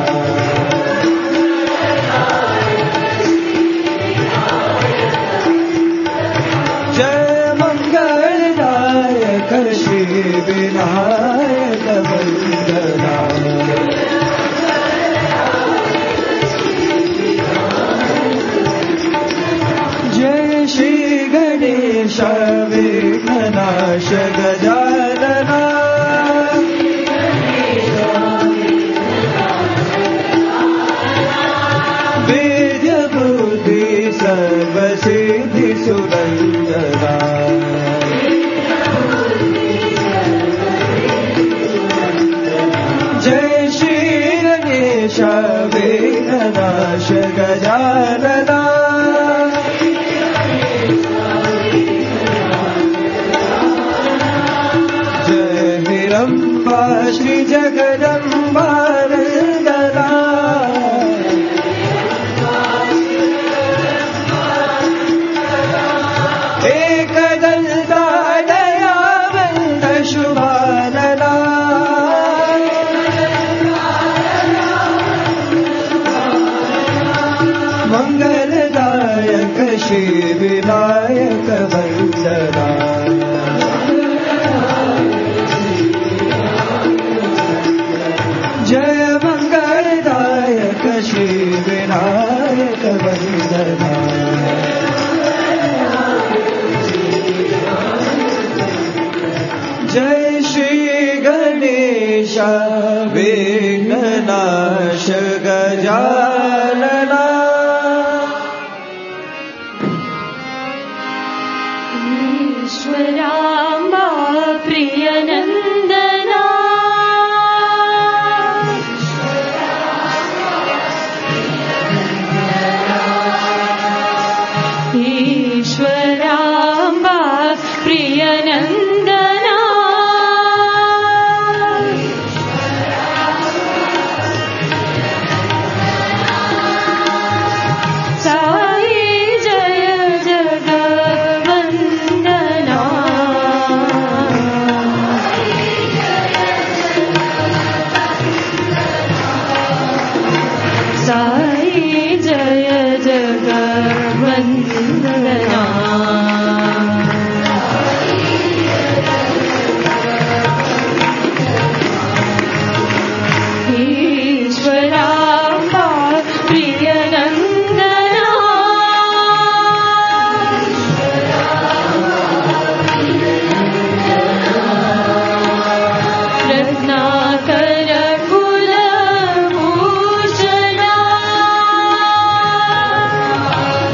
C: जय मंगलदायक श्री विनायक वंदना। जय श्री गणेश विघ्ननाश गजानना। विद्या बुद्धि सर्वसिद्धि सुरंजना। जय श्री गणेश विघ्ननाश गजानना। हिरंबा श्री जगदंबा नंदना। एकदंता दयावंत शुभानना। श्रीविनायक वन्दना जय मङ्गलदायक श्रीविनायक वन्दना जय श्री गणेश विघ्ननाश गजानना
D: ईश्वराम्बा प्रियनन्दना ईश्वराम्बा प्रियनन्दना साई जय जगवन्दना साई जय जगवन्दना ईश्वराम्बा प्रियनन्दना रत्नाकर कुलभूषणा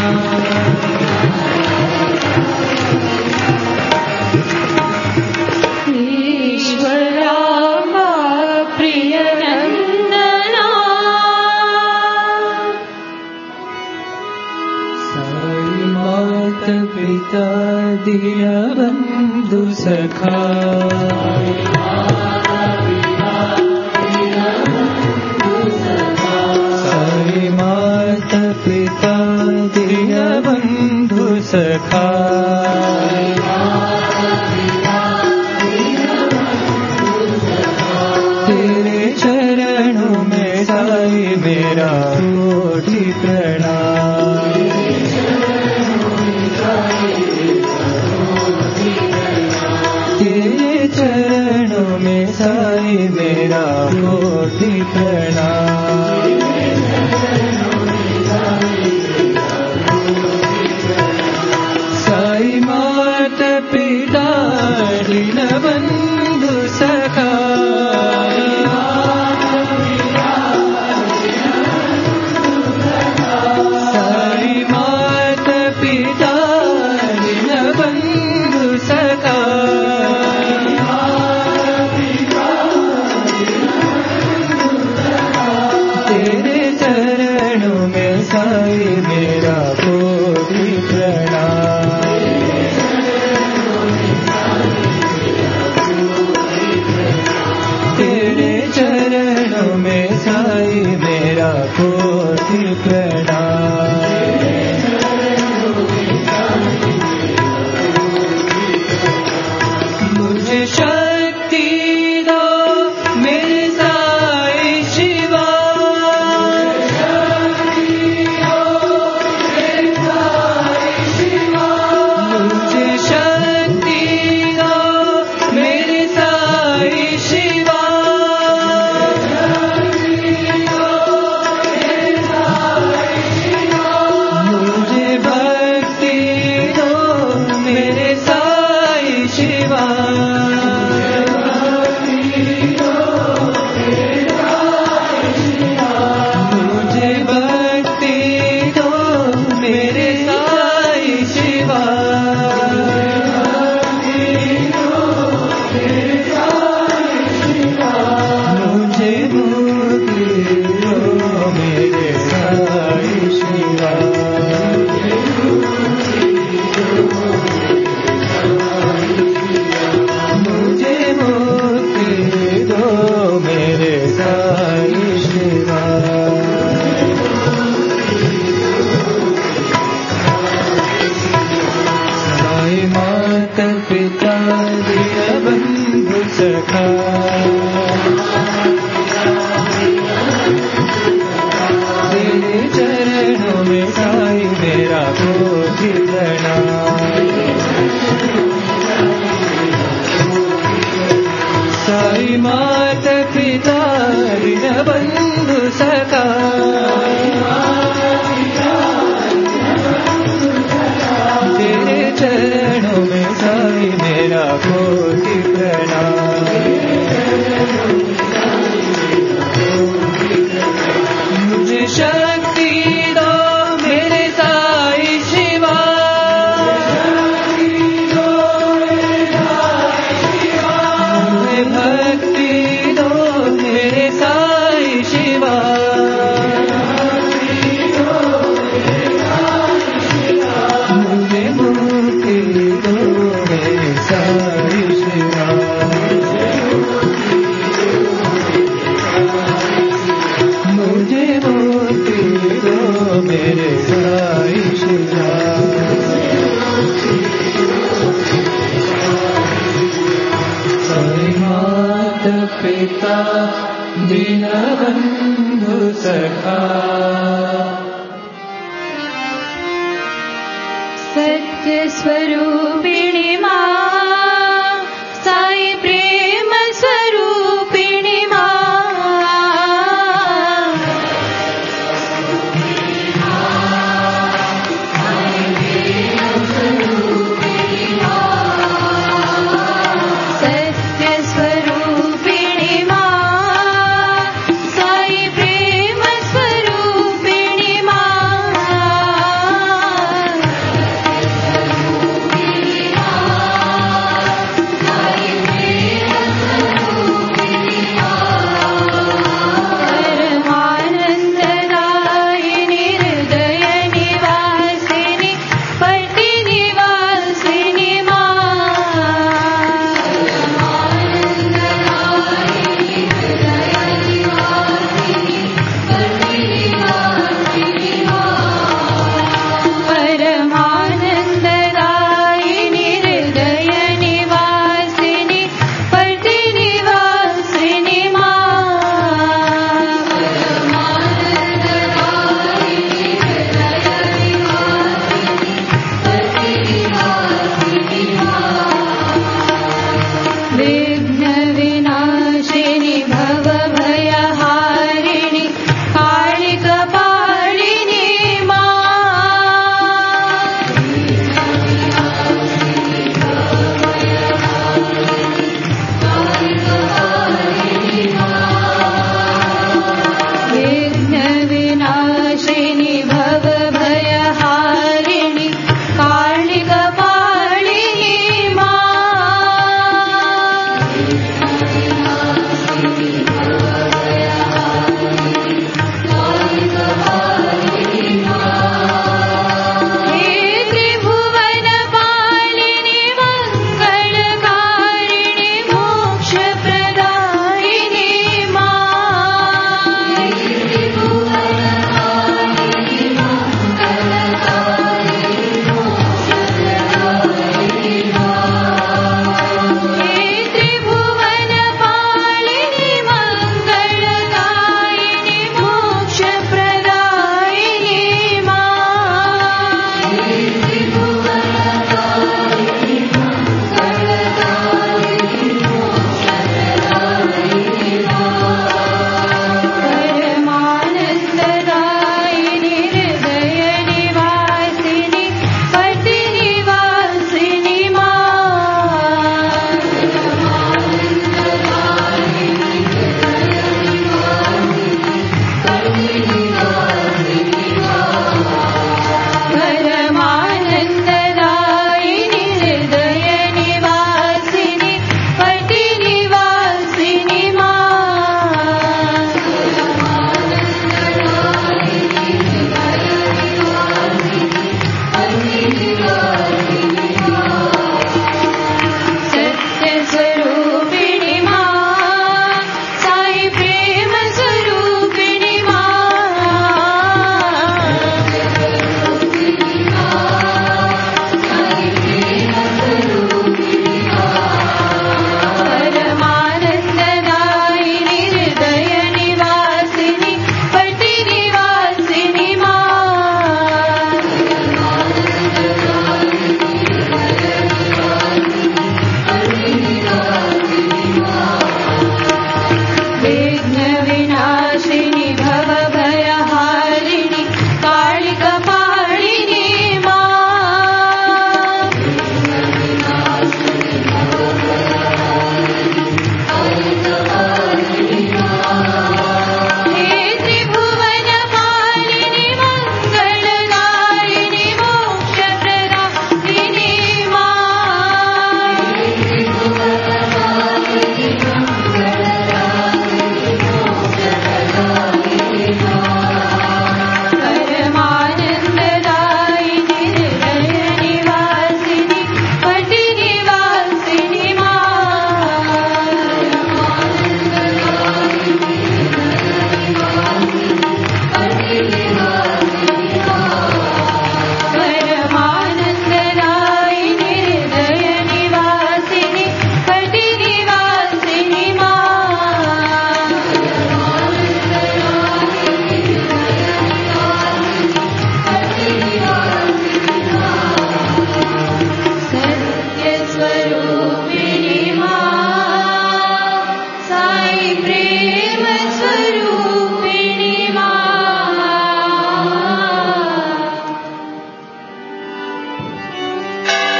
D: ईश्वराम्बा प्रियनन्दना
C: साई मात पिता दीनबन्धु सखा साई मात पिता दीनबन्धु सखा तेरे चरणों में साई मेरा कोटि प्रणाम तेरे चरणों में साई मेरा कोटि प्रणाम साई मात पिता दीनबन्धु सखा साई मात पिता दीनबन्धु सखा तेरे चरणों में साई मेरा कोटि प्रणाम तेरे चरणों में साई मेरा कोटि प्रणाम मुझे शक्ति दो मेरे साई शिवा मुझे शक्ति दो मेरे साई शिवा मुझे भक्ति दो मेरे साई शिवा मुझे भक्ति दो मेरे साई शिवा मुझे मुक्ति दो मेरे साई शिवा मुझे मुक्ति दो मेरे साई शिवा साई मात पिता दीनबन्धु सखा तेरे चरणों में साई मेरा कोटि प्रणाम साई मात पिता दीनबन्धु सखा तेरे चरणों में साई मेरा कोटि प्रणाम मुझे शक्ति दो मेरे साई शिवा मुझे भक्ति दो मेरे साई शिवा मुझे मुक्ति दो मेरे साई शिवा मुझे मुक्ति दो मेरे साई शिवा साई मात पिता दीनबन्धु सखा
D: सत्य स्वरूपिणी मां साई प्रेम स्वरूपिणी मां सत्य स्वरूपिणी मां साई प्रेम स्वरूपिणी मां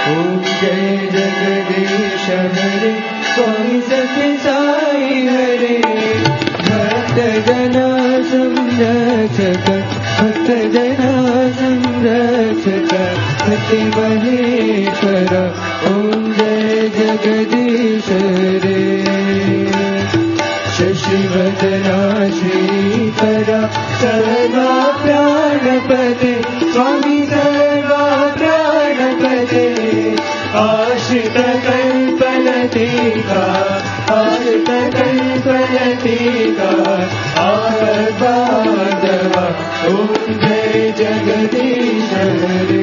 C: ओम जय जगदीश हरे स्वामी सत्य साई हरे भक्त जना संरक्षक भक्त जना संरक्षक सत्य महेश्वर ओम जय जगदीश हरे शशिवदना श्रीकरा सर्वा प्राणपते स्वामी सर्वा प्राणपते आश्रित कल्पलतिका आश्रित कल्पलतिका आर्बाधवा ओम जय जगदीश हरे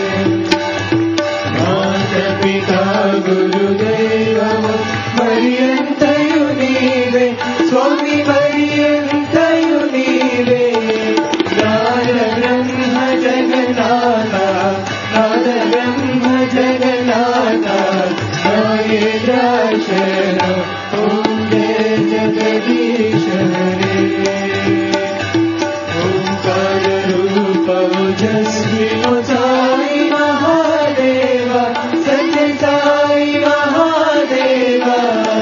C: माता पिता गुरुदेव मरियन्तयु नीवे स्वामी मरियन्तयु नीवे नाद ब्रह्म जगन्नाथा नाद ब्रह्म जगन्नाथा नायेन्द्राशरण ओम जय जगदीश हरे ओंकार रूप ओजस्वी साई महादेवा सत्य साई महादेवा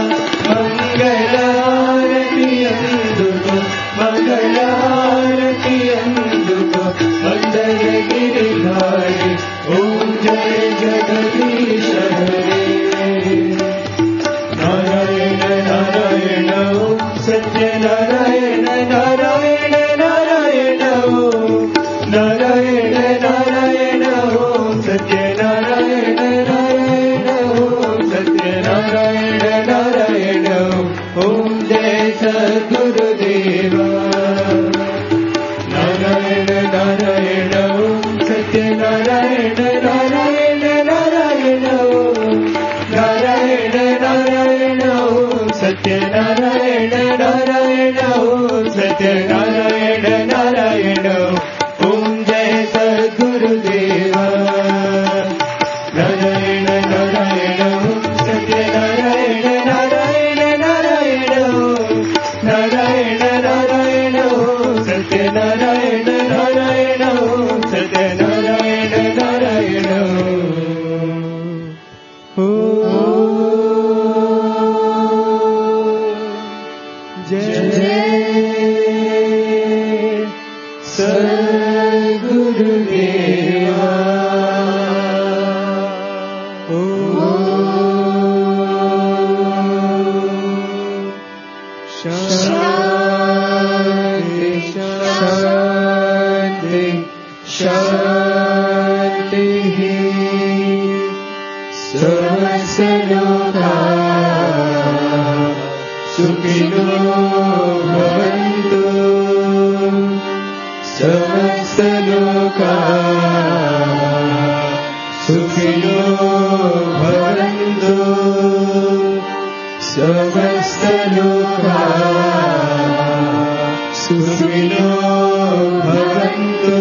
C: मंगलारति अंदुको मंगलारति अंदुको मंदर गिरिधारी ओम जय जगदीश हरे नारायण नारायण ओम सत्य नारायण नारायण नारायण ओम नारायण नारायण ओम सत्य नारायण नारायण ओम सत्य नारायण नारायण ओम जय सद्गुरुदेवा नारायण नारायण ओम सत्य नारायण नारायण नारायण ओम नारायण नारायण ओम सत्य नारायण नारायण ओम सत्य नारायण नारायण ओम जय सद्गुरुदेवा नारायण नारायण ओम सत्य नारायण नारायण नारायण ओम नारायण नारायण ओम सत्य नारायण नारायण ओम सत्य नारायण नारायण जय सद्गुरुदेवा शांति शांति शांति समस्त लोका सुखिनो भवन्तु समस्त लोका सुखिनो भवन्तु समस्त लोका सुखिनो भवन्तु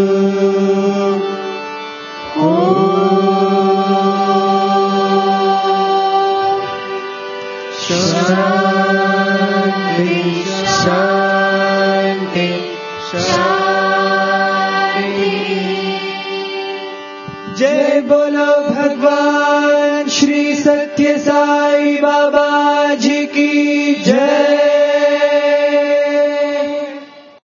C: शांति शांति शांति जय बोलो भगवान श्री सत्य साई बाबा जी की जय।